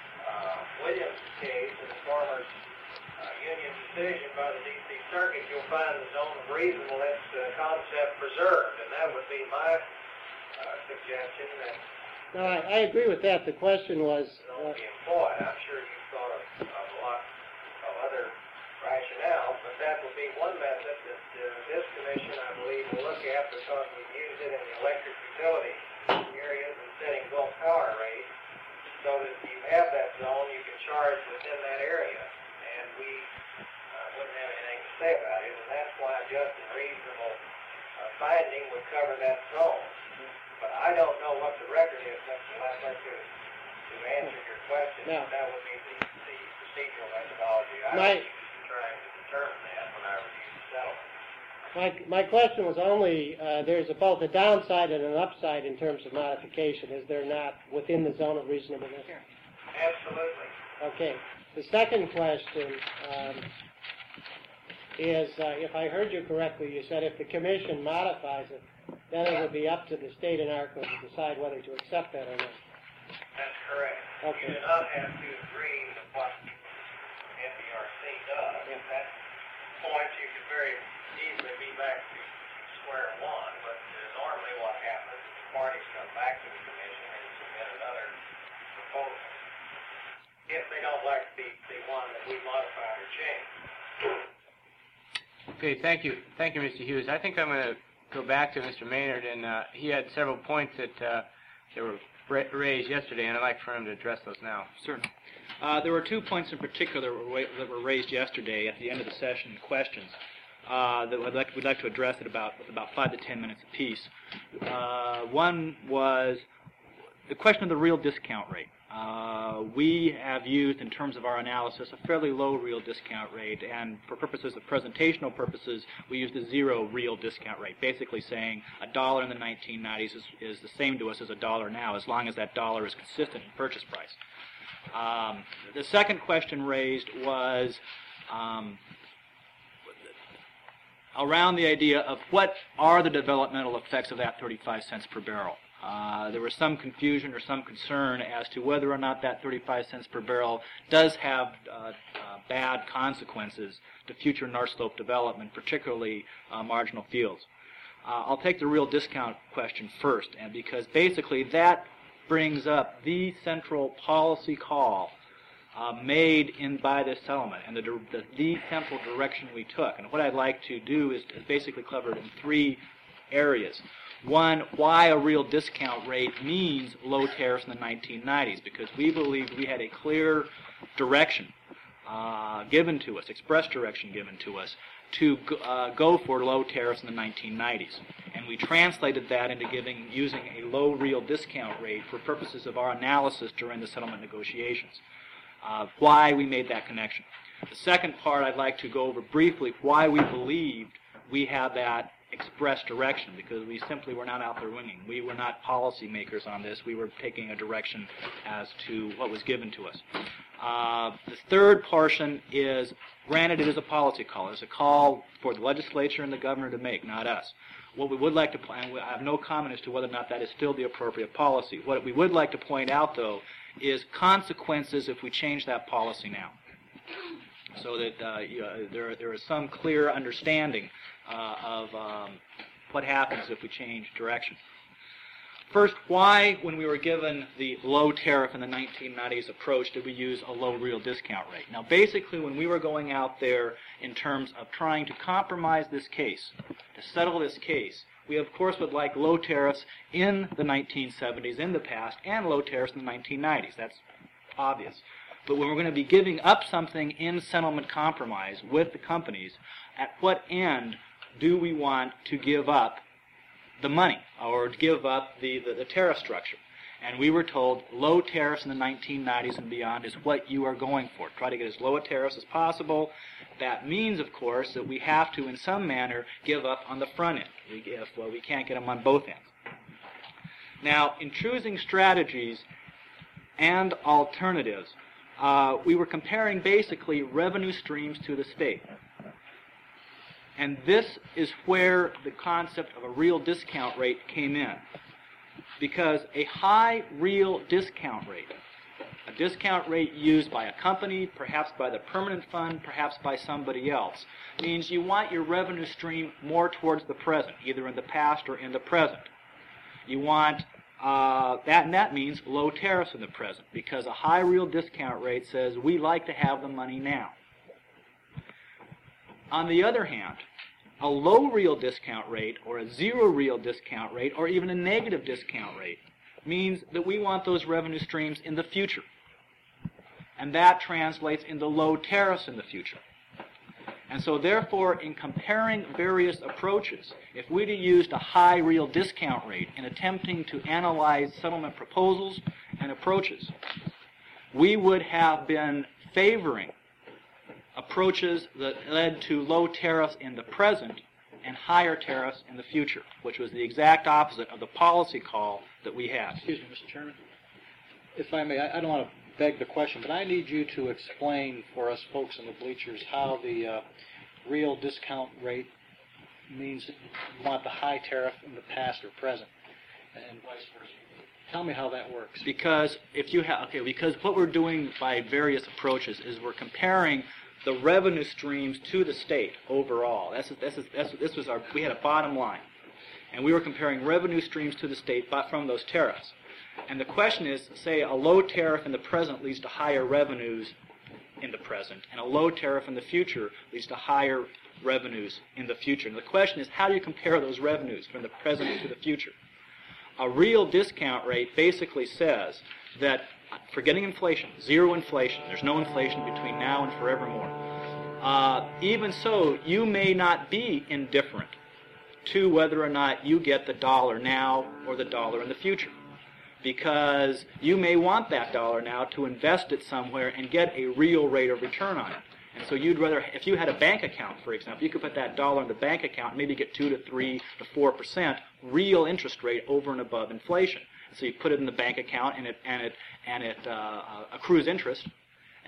B: Williams case and the Farmers Union decision by the D.C. Circuit, you'll find the zone of reasonableness concept preserved, and that would be my suggestion that
G: No, I agree with that. The question was...
B: don't be employed. I'm sure you've thought of a lot of other rationales, but that would be one method that this Commission, I believe, will look at because we've used it in the electric utility areas and setting bulk power rates, so that if you have that zone, you can charge within that area, and we wouldn't have anything to say about it, and that's why just and reasonable finding would cover that zone. But I don't know what the record is, unless I could to answer your question.
G: No.
B: That would be the procedural methodology. I was trying to determine that when I reviewed the settlement.
G: My question was only, there's both a downside and an upside in terms of modification. Is there not within the zone of reasonableness?
B: Absolutely.
G: Okay. The second question is, if I heard you correctly, you said if the Commission modifies it, then it would be up to the state and ARCO to decide whether to accept that or not.
B: That's correct.
G: Okay.
B: You do not have to agree with what FERC does. At that point, you could very easily be back to square one, but normally what happens is the parties come back to the Commission and submit another proposal if they don't like the one that we modified or changed.
A: Okay, thank you. Thank you, Mr. Hughes. I think I'm going to go back to Mr. Maynard, and he had several points that were raised yesterday, and I'd like for him to address those now.
F: Certainly. There were 2 points in particular that were raised yesterday at the end of the session, questions, that we'd like to address at about 5 to 10 minutes apiece. One was the question of the real discount rate. We have used, in terms of our analysis, a fairly low real discount rate, and for purposes of presentational purposes, we used a zero real discount rate, basically saying $1 in the 1990s is the same to us as $1 now, as long as that dollar is consistent in purchase price. The second question raised was around the idea of what are the developmental effects of that 35 cents per barrel. There was some confusion or some concern as to whether or not that 35 cents per barrel does have bad consequences to future North Slope development, particularly marginal fields. I'll take the real discount question first, and because basically that brings up the central policy call made by this settlement and the central direction we took. And what I'd like to do is basically cover it in three areas. One, why a real discount rate means low tariffs in the 1990s, because we believed we had a clear direction given to us, express direction given to us, to go for low tariffs in the 1990s. And we translated that into using a low real discount rate for purposes of our analysis during the settlement negotiations. Why we made that connection. The second part, I'd like to go over briefly why we believed we had that express direction, because we simply were not out there winging. We were not policymakers on this. We were taking a direction as to what was given to us. The third portion is, granted, it is a policy call. It's a call for the legislature and the governor to make, not us. What we would like to, and I have no comment as to whether or not that is still the appropriate policy. What we would like to point out, though, is consequences if we change that policy now, so that there is some clear understanding of what happens if we change direction. First, why, when we were given the low tariff in the 1990s approach, did we use a low real discount rate? Now, basically, when we were going out there in terms of trying to compromise this case, to settle this case, we, of course, would like low tariffs in the 1970s, in the past, and low tariffs in the 1990s. That's obvious. But when we're going to be giving up something in settlement compromise with the companies, at what end do we want to give up the money or give up the tariff structure? And we were told low tariffs in the 1990s and beyond is what you are going for. Try to get as low a tariffs as possible. That means, of course, that we have to, in some manner, give up on the front end. We can't get them on both ends. Now, in choosing strategies and alternatives, we were comparing basically revenue streams to the state. And this is where the concept of a real discount rate came in. Because a high real discount rate, a discount rate used by a company, perhaps by the permanent fund, perhaps by somebody else, means you want your revenue stream more towards the present, either in the past or in the present. You want and that means low tariffs in the present, because a high real discount rate says we like to have the money now. On the other hand, a low real discount rate or a zero real discount rate or even a negative discount rate means that we want those revenue streams in the future. And that translates into low tariffs in the future. And so therefore, in comparing various approaches, if we'd have used a high real discount rate in attempting to analyze settlement proposals and approaches, we would have been favoring approaches that led to low tariffs in the present and higher tariffs in the future, which was the exact opposite of the policy call that we had.
I: Excuse me, Mr. Chairman. If I may, I don't want to beg the question, but I need you to explain for us folks in the bleachers how the real discount rate means that you want the high tariff in the past or present, and vice versa. Tell me how that works. Because
F: because what we're doing by various approaches is we're comparing the revenue streams to the state overall. We had a bottom line, and we were comparing revenue streams to the state from those tariffs. And the question is, say a low tariff in the present leads to higher revenues in the present, and a low tariff in the future leads to higher revenues in the future. And the question is, how do you compare those revenues from the present to the future? A real discount rate basically says that, forgetting inflation, zero inflation, there's no inflation between now and forevermore. Even so, you may not be indifferent to whether or not you get the dollar now or the dollar in the future, because you may want that dollar now to invest it somewhere and get a real rate of return on it. And so you'd rather, if you had a bank account, for example, you could put that dollar in the bank account and maybe get 2 to 3 to 4% real interest rate over and above inflation. So you put it in the bank account and it accrues interest.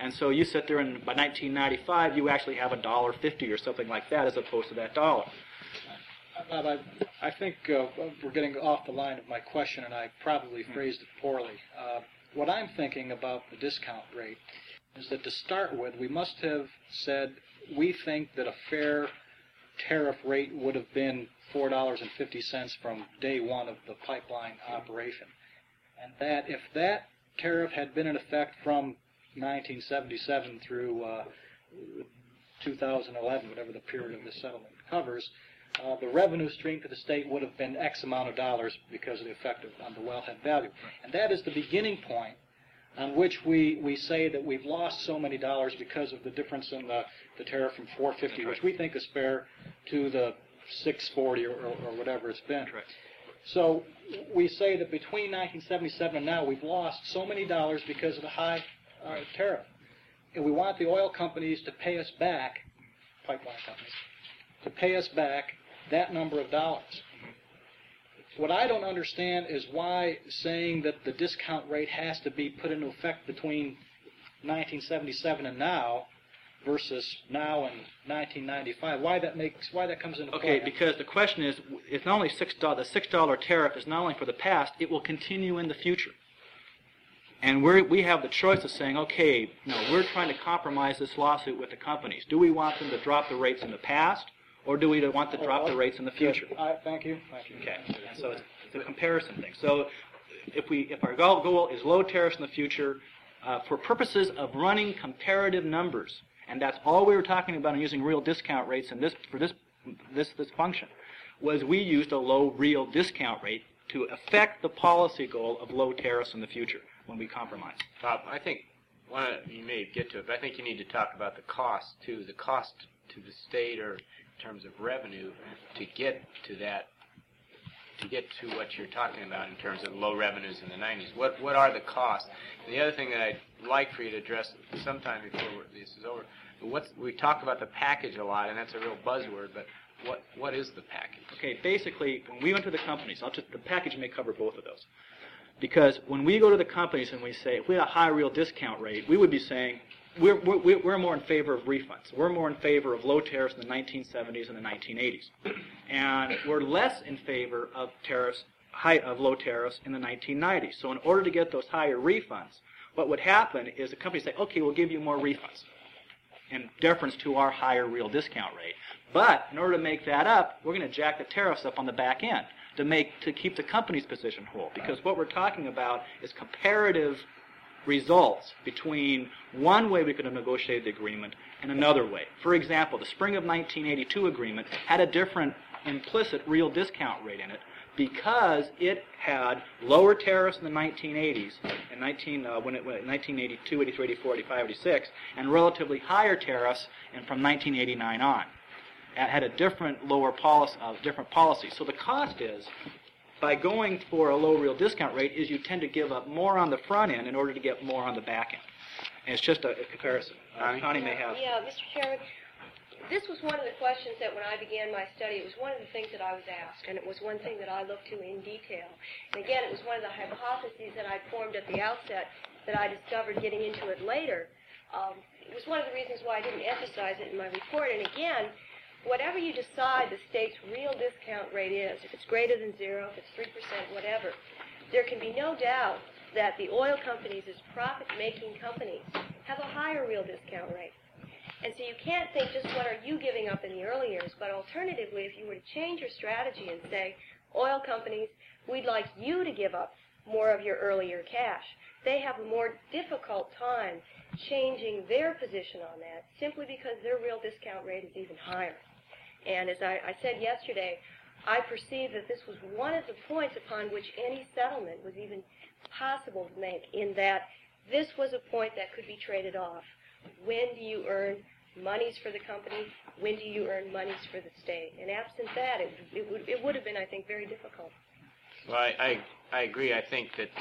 F: And so you sit there, and by 1995, you actually have $1.50 or something like that, as opposed to that dollar.
I: Bob, I think we're getting off the line of my question, and I probably phrased it poorly. What I'm thinking about the discount rate is that to start with, we must have said we think that a fair tariff rate would have been $4.50 from day one of the pipeline operation. And that if that tariff had been in effect from 1977 through 2011, whatever the period of the settlement covers, the revenue stream to the state would have been X amount of dollars because of the effect on the wellhead value. And that is the beginning point on which we say that we've lost so many dollars because of the difference in the tariff from $4.50, which we think is fair, to the $6.40 or whatever it's been.
F: Correct.
I: So we say that between 1977 and now, we've lost so many dollars because of the high tariff. And we want the oil companies to pay us back, pipeline companies, to pay us back that number of dollars. What I don't understand is why saying that the discount rate has to be put into effect between 1977 and now versus now and 1995. Why that comes into play?
F: Okay, because the question is, it's not only the $6 tariff is not only for the past, it will continue in the future. And we have the choice of saying, okay, we're trying to compromise this lawsuit with the companies. Do we want them to drop the rates in the past, or do we want to drop the rates in the future?
I: Thank you.
F: Okay, and so it's a comparison thing. So if our goal is low tariffs in the future, for purposes of running comparative numbers, and that's all we were talking about in using real discount rates for this function, was we used a low real discount rate to affect the policy goal of low tariffs in the future when we compromise.
A: Bob, I think you may get to it, but I think you need to talk about the cost too. The cost to the state, or in terms of revenue, to get to that, to get to what you're talking about in terms of low revenues in the 90s. What are the costs? And the other thing that I'd like for you to address sometime before this is over, we talk about the package a lot, and that's a real buzzword, but what is the package?
F: Okay, basically, when we went to the companies, the package may cover both of those. Because when we go to the companies and we say, if we had a high real discount rate, we would be saying, we're more in favor of refunds. We're more in favor of low tariffs in the 1970s and the 1980s. And we're less in favor of low tariffs in the 1990s. So in order to get those higher refunds, what would happen is the companies say, okay, we'll give you more refunds in deference to our higher real discount rate. But in order to make that up, we're going to jack the tariffs up on the back end to keep the company's position whole. Because what we're talking about is comparative results between one way we could have negotiated the agreement and another way. For example, the spring of 1982 agreement had a different implicit real discount rate in it because it had lower tariffs in the 1980s, in 1982, 83, 84, 85, 86, and relatively higher tariffs from 1989 on. It had a different different policy. So the cost is, by going for a low real discount rate, is you tend to give up more on the front end in order to get more on the back end. And it's just a comparison. Connie may have.
J: Yeah, Mr. Chairman, this was one of the questions that when I began my study, it was one of the things that I was asked, and it was one thing that I looked to in detail. And again, it was one of the hypotheses that I formed at the outset that I discovered getting into it later. It was one of the reasons why I didn't emphasize it in my report. And again, whatever you decide the state's real discount rate is, if it's greater than 0, if it's 3%, whatever, there can be no doubt that the oil companies, as profit-making companies, have a higher real discount rate. And so you can't think just what are you giving up in the early years, but alternatively, if you were to change your strategy and say, oil companies, we'd like you to give up more of your earlier cash, they have a more difficult time changing their position on that simply because their real discount rate is even higher. And as I said yesterday, I perceive that this was one of the points upon which any settlement was even possible to make, in that this was a point that could be traded off. When do you earn monies for the company? When do you earn monies for the state? And absent that, it would have been, I think, very difficult.
A: Well, I agree. I think that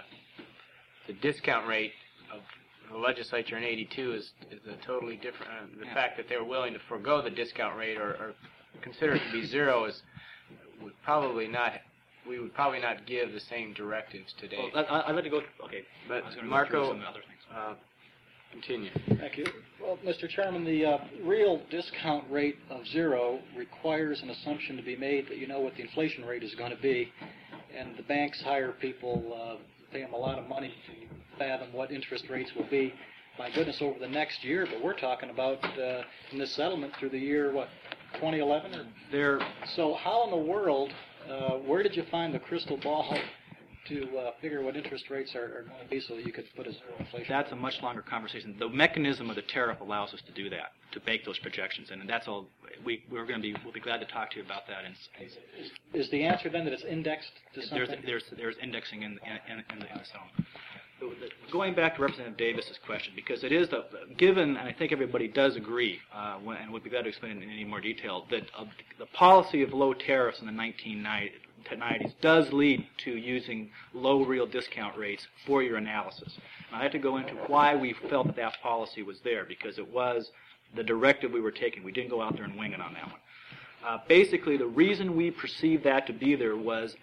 A: the discount rate of the legislature in 82 is a totally different. The fact that they were willing to forego the discount rate or consider it to be 0 would probably not. We would probably not give the same directives today.
F: Well, I'd like to go. Okay,
A: but
F: I was going to
A: Marco,
F: go through some other things.
A: continue.
I: Thank you. Well, Mr. Chairman, the real discount rate of 0 requires an assumption to be made that you know what the inflation rate is going to be, and the banks hire people, pay them a lot of money to fathom what interest rates will be, my goodness, over the next year. But we're talking about in this settlement through the year, 2011? So how in the world, where did you find the crystal ball to figure what interest rates are going to be so that you could put a 0 inflation?
F: That's a much longer conversation. The mechanism of the tariff allows us to do that, to make those projections, and that's all. We'll be glad to talk to you about that.
I: Is the answer then that it's indexed to something?
F: There's indexing in the settlement. Going back to Representative Davis's question, because it is given, and I think everybody does agree, and would be glad to explain in any more detail, that the policy of low tariffs in the 1990s does lead to using low real discount rates for your analysis. Now, I have to go into why we felt that policy was there, because it was the directive we were taking. We didn't go out there and wing it on that one. Basically, the reason we perceived that to be there was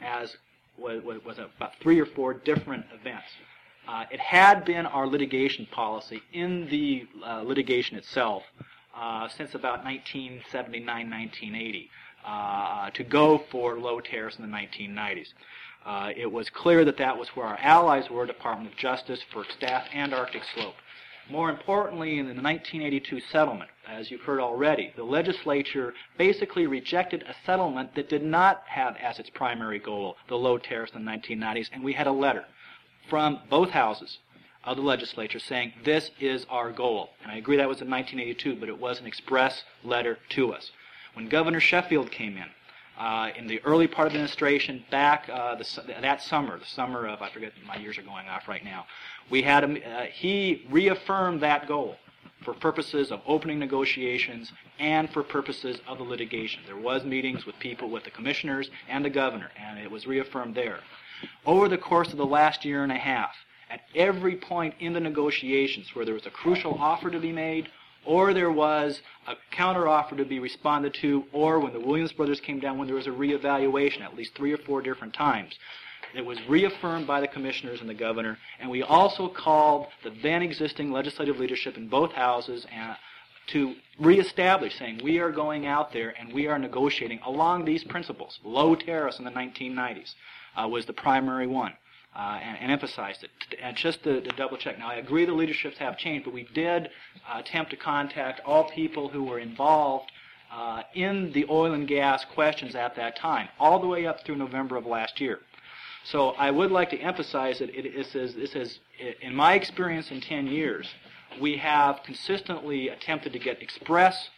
F: about 3 or 4 different events. It had been our litigation policy in the litigation itself since about 1979, 1980 to go for low tariffs in the 1990s. It was clear that was where our allies were, Department of Justice, FERC staff, and Arctic Slope. More importantly, in the 1982 settlement, as you've heard already, the legislature basically rejected a settlement that did not have as its primary goal the low tariffs in the 1990s, and we had a letter from both houses of the legislature saying this is our goal. And I agree that was in 1982, but it was an express letter to us. When Governor Sheffield came in the early part of the administration, back that summer, the summer of, I forget, my years are going off right now, we had he reaffirmed that goal for purposes of opening negotiations and for purposes of the litigation. There was meetings with people, with the commissioners and the governor, and it was reaffirmed there. Over the course of the last year and a half, at every point in the negotiations where there was a crucial offer to be made, or there was a counteroffer to be responded to, or when the Williams brothers came down, when there was a reevaluation, at least 3 or 4 different times, it was reaffirmed by the commissioners and the governor, and we also called the then existing legislative leadership in both houses to reestablish, saying we are going out there and we are negotiating along these principles. Low tariffs in the 1990s was the primary one, and emphasized it. And just to double check, now I agree the leaderships have changed, but we did attempt to contact all people who were involved in the oil and gas questions at that time, all the way up through November of last year. So I would like to emphasize that this is, in my experience in 10 years, we have consistently attempted to get express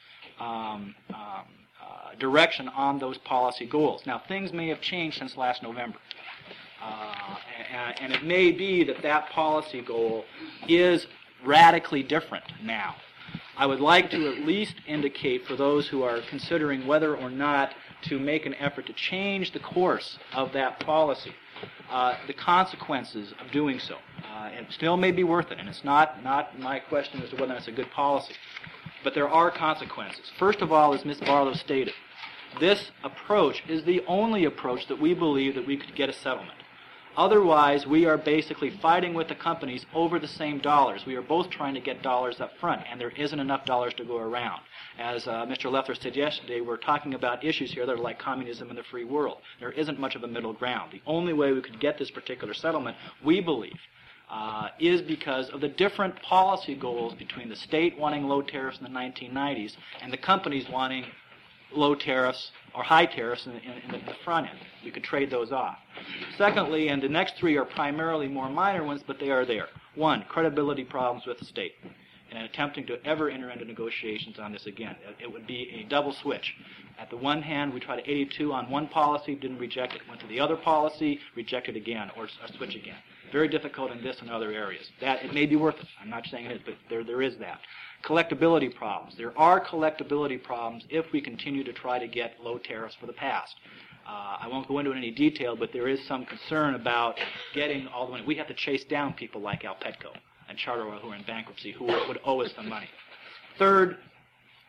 F: direction on those policy goals. Now, things may have changed since last November. And it may be that policy goal is radically different now. I would like to at least indicate for those who are considering whether or not to make an effort to change the course of that policy, the consequences of doing so. It still may be worth it, and it's not my question as to whether it's a good policy. But there are consequences. First of all, as Ms. Barlow stated, this approach is the only approach that we believe that we could get a settlement. Otherwise, we are basically fighting with the companies over the same dollars. We are both trying to get dollars up front, and there isn't enough dollars to go around. As Mr. Leffler said yesterday, we're talking about issues here that are like communism in the free world. There isn't much of a middle ground. The only way we could get this particular settlement, we believe, is because of the different policy goals between the state wanting low tariffs in the 1990s and the companies wanting low tariffs or high tariffs in the front end. We could trade those off. Secondly, and the next 3 are primarily more minor ones, but they are there. 1, credibility problems with the state. And attempting to ever enter into negotiations on this again. It would be a double switch. At the one hand, we tried 82 on one policy, didn't reject it. Went to the other policy, rejected again, or switch again. Very difficult in this and other areas. That it may be worth it. I'm not saying it is, but there is that. Collectability problems. There are collectability problems if we continue to try to get low tariffs for the past. I won't go into any detail, but there is some concern about getting all the money. We have to chase down people like Alpetco and Charter Oil who are in bankruptcy who would owe us some money. Third,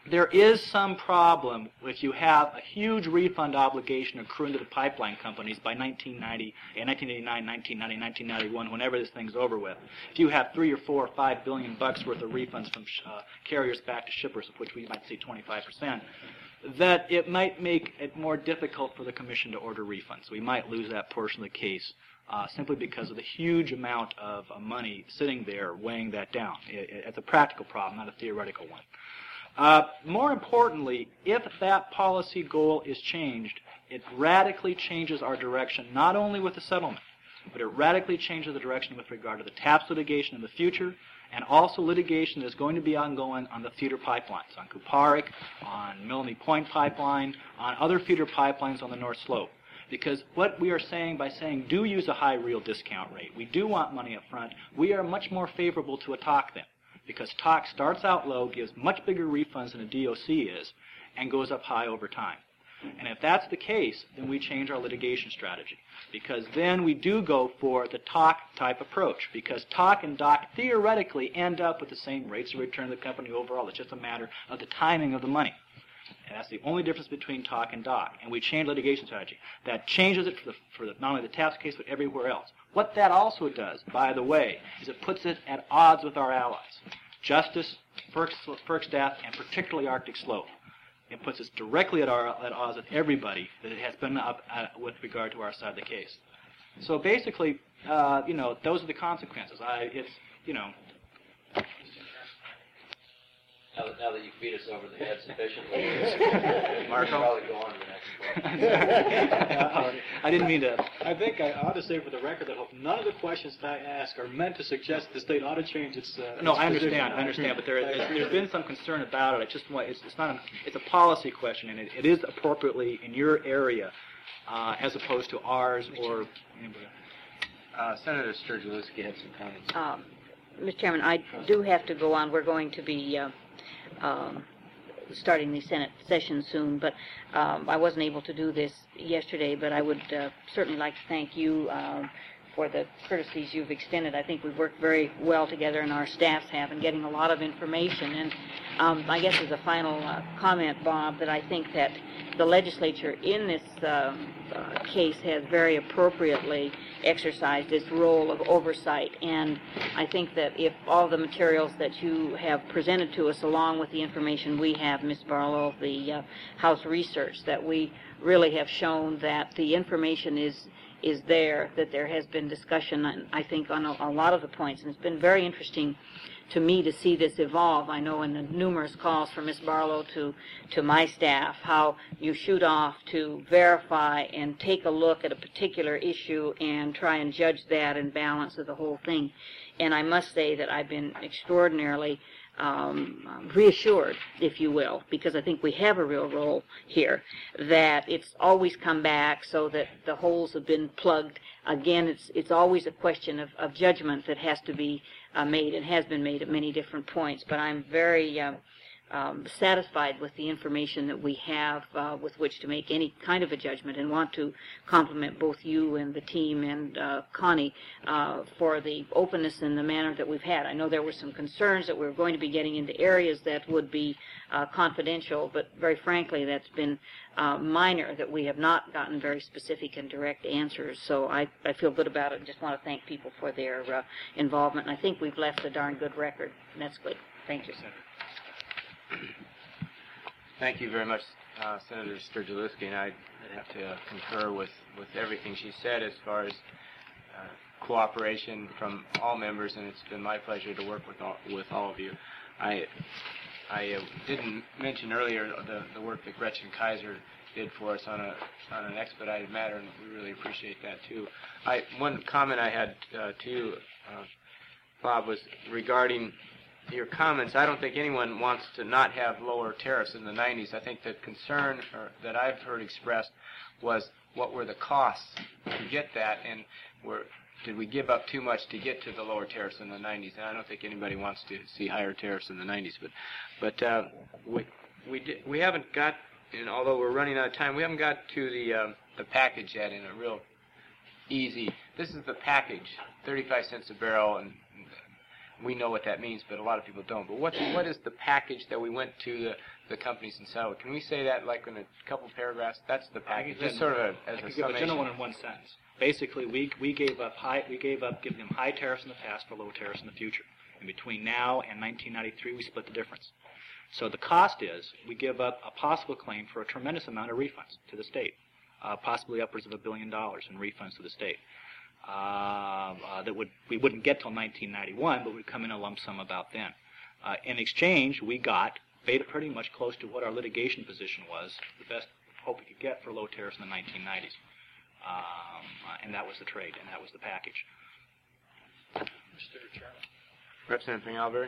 F: there is some problem if you have a huge refund obligation accruing to the pipeline companies by 1990, 1989, 1990, 1991, whenever this thing's over with. If you have $3 or $4 or $5 billion worth of refunds from carriers back to shippers, of which we might see 25%, that it might make it more difficult for the Commission to order refunds. We might lose that portion of the case simply because of the huge amount of money sitting there weighing that down. It's a practical problem, not a theoretical one. More importantly, if that policy goal is changed, it radically changes our direction, not only with the settlement, but it radically changes the direction with regard to the TAPS litigation in the future, and also litigation that is going to be ongoing on the feeder pipelines, on Kuparik, on Milne Point Pipeline, on other feeder pipelines on the North Slope. Because what we are saying by saying do use a high real discount rate, we do want money up front, we are much more favorable to a TOC then. Because TOC starts out low, gives much bigger refunds than a DOC is, and goes up high over time. And if that's the case, then we change our litigation strategy. Because then we do go for the TOC type approach. Because TOC and DOC theoretically end up with the same rates of return to the company overall. It's just a matter of the timing of the money. And that's the only difference between TOC and DOC. And we change litigation strategy. That changes it for not only the TAPS case, but everywhere else. What that also does, by the way, is it puts it at odds with our allies. Justice, FERC staff, and particularly Arctic Slope. It puts us directly at odds with everybody that has been up with regard to our side of the case. So basically, those are the consequences.
C: Now that you've beat us over the head sufficiently,
F: Marco?
C: probably go on to the next question.
F: I didn't mean to.
I: I think I ought to say for the record that none of the questions that I ask are meant to suggest the state ought to change its
F: No,
I: its
F: I
I: position.
F: understand, but there's been some concern about it. It's a policy question, and it is appropriately in your area as opposed to ours or anybody else.
A: Senator Sturgielewski had some comments.
D: Mr. Chairman, I do have to go on. We're going to be starting the Senate session soon, but I wasn't able to do this yesterday, but I would certainly like to thank you for the courtesies you've extended. I think we've worked very well together, and our staffs have, in getting a lot of information. And I guess as a final comment, Bob, that I think that the legislature in this case has very appropriately exercised its role of oversight. And I think that if all the materials that you have presented to us, along with the information we have, Ms. Barlow, the House research, that we really have shown that the information is there, that there has been discussion, I think, on a lot of the points. And it's been very interesting to me to see this evolve. I know in the numerous calls from Ms. Barlow to my staff, how you shoot off to verify and take a look at a particular issue and try and judge that in balance of the whole thing. And I must say that I've been extraordinarily reassured, if you will, because I think we have a real role here, that it's always come back so that the holes have been plugged. Again, it's always a question of judgment that has to be made and has been made at many different points. But I'm very satisfied with the information that we have with which to make any kind of a judgment, and want to compliment both you and the team and Connie for the openness and the manner that we've had. I know there were some concerns that we were going to be getting into areas that would be confidential, but very frankly that's been minor, that we have not gotten very specific and direct answers. So I feel good about it, and just want to thank people for their involvement. And I think we've left a darn good record, and that's good. Thank you, Senator.
A: Thank you very much, Senator Sturgielewski, and I'd have to concur with everything she said as far as cooperation from all members, and it's been my pleasure to work with all of you. I didn't mention earlier the work that Gretchen Kaiser did for us on an expedited matter, and we really appreciate that too. One comment I had to you, Bob, was regarding your comments. I don't think anyone wants to not have lower tariffs in the 90s. I think the concern that I've heard expressed was what were the costs to get that, and did we give up too much to get to the lower tariffs in the 90s? And I don't think anybody wants to see higher tariffs in the 90s. But we haven't got, and although we're running out of time, we haven't got to the package yet in a real easy. This is the package, 35 cents a barrel, and we know what that means, but a lot of people don't. But what is the package that we went to the companies and settled? Can we say that like in a couple paragraphs? That's the package. Just sort of as a
F: give a
A: summation.
F: general one in one sentence. Basically, we gave up giving them high tariffs in the past for low tariffs in the future. And between now and 1993, we split the difference. So the cost is we give up a possible claim for a tremendous amount of refunds to the state, possibly upwards of $1 billion in refunds to the state. We wouldn't get till 1991, but we'd come in a lump sum about then. In exchange, we got pretty much close to what our litigation position was, the best hope we could get for low tariffs in the 1990s. And that was the trade, and that was the package.
I: Mr. Chairman.
A: Representative Pingalbury?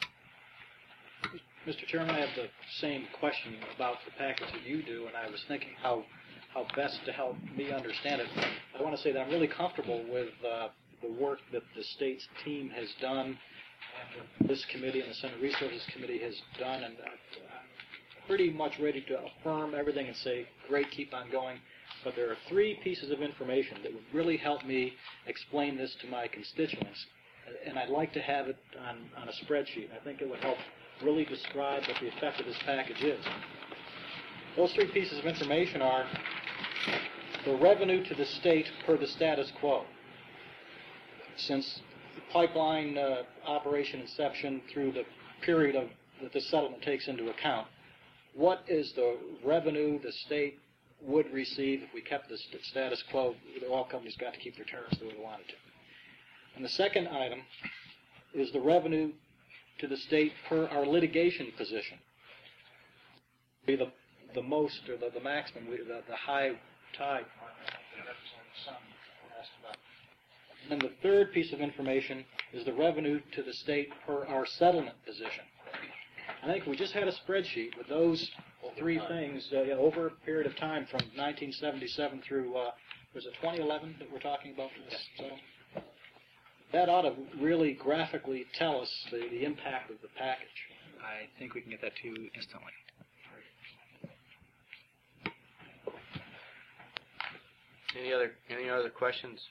I: Mr. Chairman, I have the same question about the package that you do, and I was thinking how best to help me understand it. I want to say that I'm really comfortable with the work that the state's team has done, and this committee and the Senate Resources Committee has done, and I'm pretty much ready to affirm everything and say, great, keep on going. But there are three pieces of information that would really help me explain this to my constituents, and I'd like to have it on a spreadsheet. I think it would help really describe what the effect of this package is. Those three pieces of information are the revenue to the state per the status quo. Since the pipeline operation inception through the period that the settlement takes into account, what is the revenue the state would receive if we kept the status quo? The oil companies got to keep their tariffs the way they wanted to. And the second item is the revenue to the state per our litigation position. Be the most or the maximum, the high tide. And then the third piece of information is the revenue to the state per our settlement position. I think if we just had a spreadsheet with those three things over a period of time from 1977 through, was it 2011 that we're talking about for this settlement? That ought to really graphically tell us the impact of the package.
F: I think we can get that to you instantly.
A: Any other questions?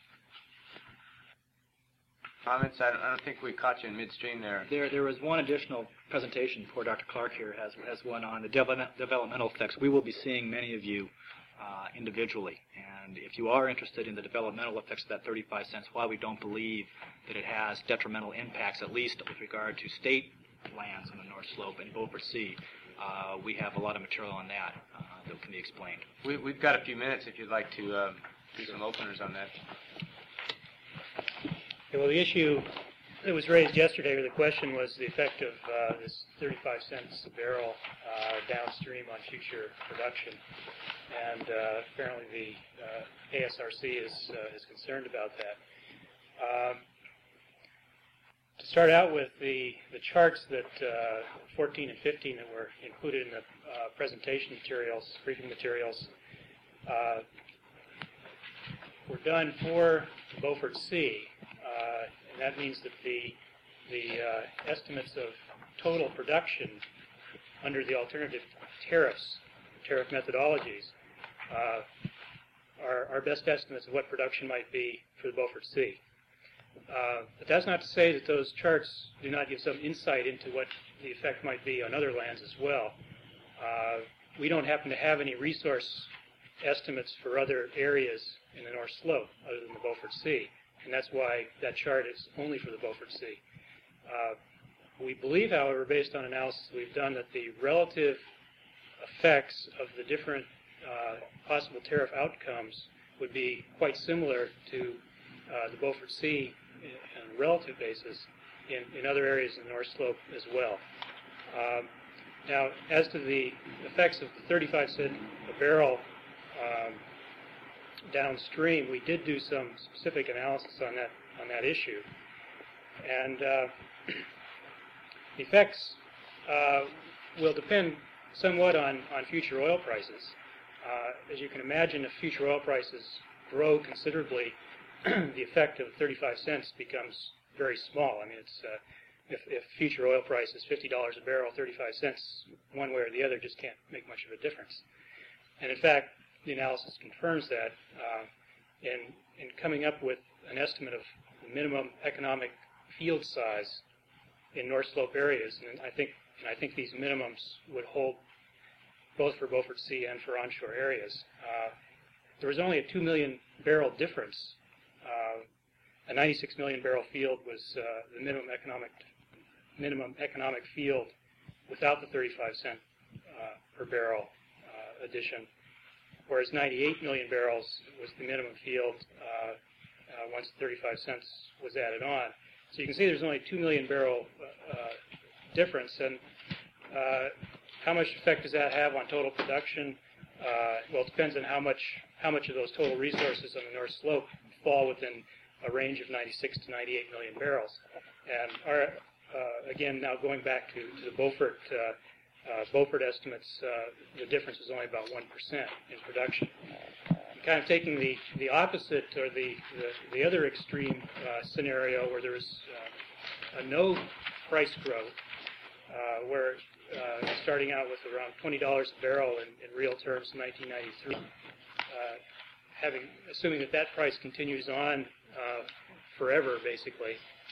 A: Comments? I don't think we caught you in midstream there.
F: There was one additional presentation before Dr. Clark here has one on the developmental effects. We will be seeing many of you individually, and if you are interested in the developmental effects of that 35 cents, why we don't believe that it has detrimental impacts, at least with regard to state lands on the North Slope and Beaufort Sea, we have a lot of material on that that can be explained.
A: We've got a few minutes if you'd like to do some openers on that.
K: Okay, well, the issue that was raised yesterday, or the question, was the effect of this 35 cents a barrel downstream on future production. And apparently the ASRC is concerned about that. To start out with, the charts that 14 and 15 that were included in the presentation materials, briefing materials, were done for the Beaufort Sea. And that means that the estimates of total production under the alternative tariff methodologies are our best estimates of what production might be for the Beaufort Sea. But that's not to say that those charts do not give some insight into what the effect might be on other lands as well. We don't happen to have any resource estimates for other areas in the North Slope other than the Beaufort Sea, and that's why that chart is only for the Beaufort Sea. We believe, however, based on analysis we've done, that the relative effects of the different possible tariff outcomes would be quite similar to the Beaufort Sea on a relative basis in other areas in the North Slope as well. Now, as to the effects of the 35 cent a barrel downstream, we did do some specific analysis on that issue, and the effects will depend somewhat on future oil prices. As you can imagine, if future oil prices grow considerably, the effect of 35 cents becomes very small. I mean, it's if future oil price is $50 a barrel, 35 cents one way or the other just can't make much of a difference. And in fact, the analysis confirms that in coming up with an estimate of the minimum economic field size in North Slope areas, and I think these minimums would hold both for Beaufort Sea and for onshore areas. There was only a 2 million barrel difference. A 96 million barrel field was the minimum economic field without the 35 cent per barrel addition, whereas 98 million barrels was the minimum field once 35 cents was added on. So you can see there's only 2 million barrel difference, and how much effect does that have on total production? Well, it depends on how much of those total resources on the North Slope fall within a range of 96 to 98 million barrels. And again, now going back to the Beaufort estimates, the difference is only about 1% in production. Kind of taking the opposite, or the other extreme scenario where there was a no price growth, where starting out with around $20 a barrel in real terms in 1993, assuming that price continues on forever, basically,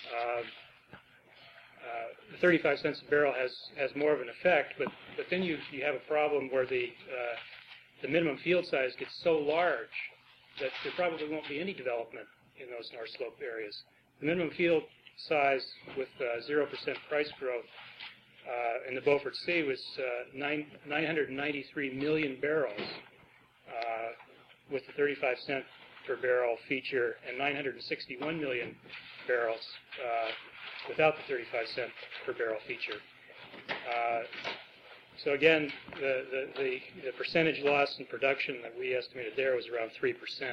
K: the 35 cents a barrel has more of an effect, but then you have a problem where the minimum field size gets so large that there probably won't be any development in those North Slope areas. The minimum field size with 0% price growth in the Beaufort Sea was 993 million barrels with the 35 cent per barrel feature, and 961 million barrels without the 35 cent per barrel feature. So again, the percentage loss in production that we estimated there was around 3%.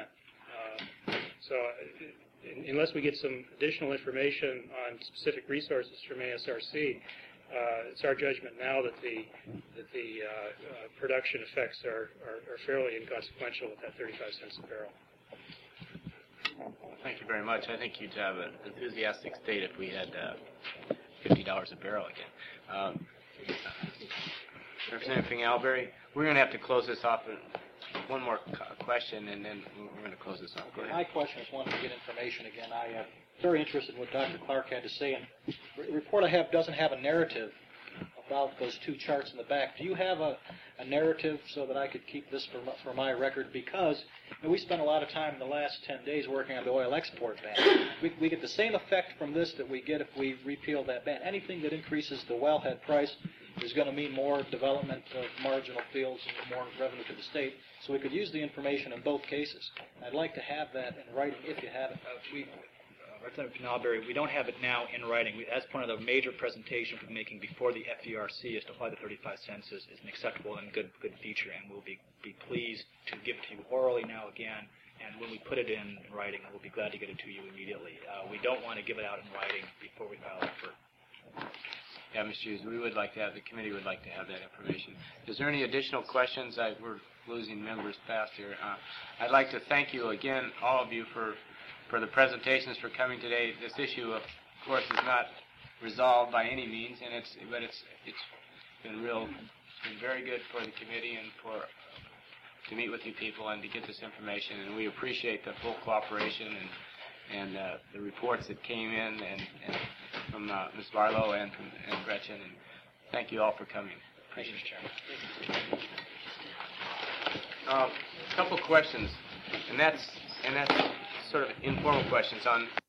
K: So unless we get some additional information on specific resources from ASRC, it's our judgment now that the production effects are fairly inconsequential with that 35 cents a barrel.
A: Thank you very much. I think you'd have an enthusiastic state if we had $50 a barrel again. Representative Fingalbury, we're going to have to close this off with one more question, and then we're going to close this off. Go ahead.
I: My question is one to get information again. I am very interested in what Dr. Clark had to say, and the report I have doesn't have a narrative about those two charts in the back. Do you have a narrative so that I could keep this for my record? Because we spent a lot of time in the last 10 days working on the oil export ban. We get the same effect from this that we get if we repeal that ban. Anything that increases the wellhead price is going to mean more development of marginal fields and more revenue to the state. So we could use the information in both cases. I'd like to have that in writing if you have it.
F: Representative Fingalbury, we don't have it now in writing. That's one of the major presentations we're making before the FERC as to why the 35 cents is an acceptable and good feature, and we'll be pleased to give it to you orally now again, and when we put it in writing, we'll be glad to get it to you immediately. We don't want to give it out in writing before we file it for.
A: Yeah, Mr. Hughes, we would like to have, the committee would like to have that information. Is there any additional questions? We're losing members fast here. I'd like to thank you again, all of you, for the presentations, for coming today. This issue, of course, is not resolved by any means, and it's been very good for the committee and to meet with you people and to get this information. And we appreciate the full cooperation and the reports that came in and from Ms. Barlow and Gretchen. And thank you all for coming. Appreciate it, Chairman. A couple questions, and that's sort of informal questions on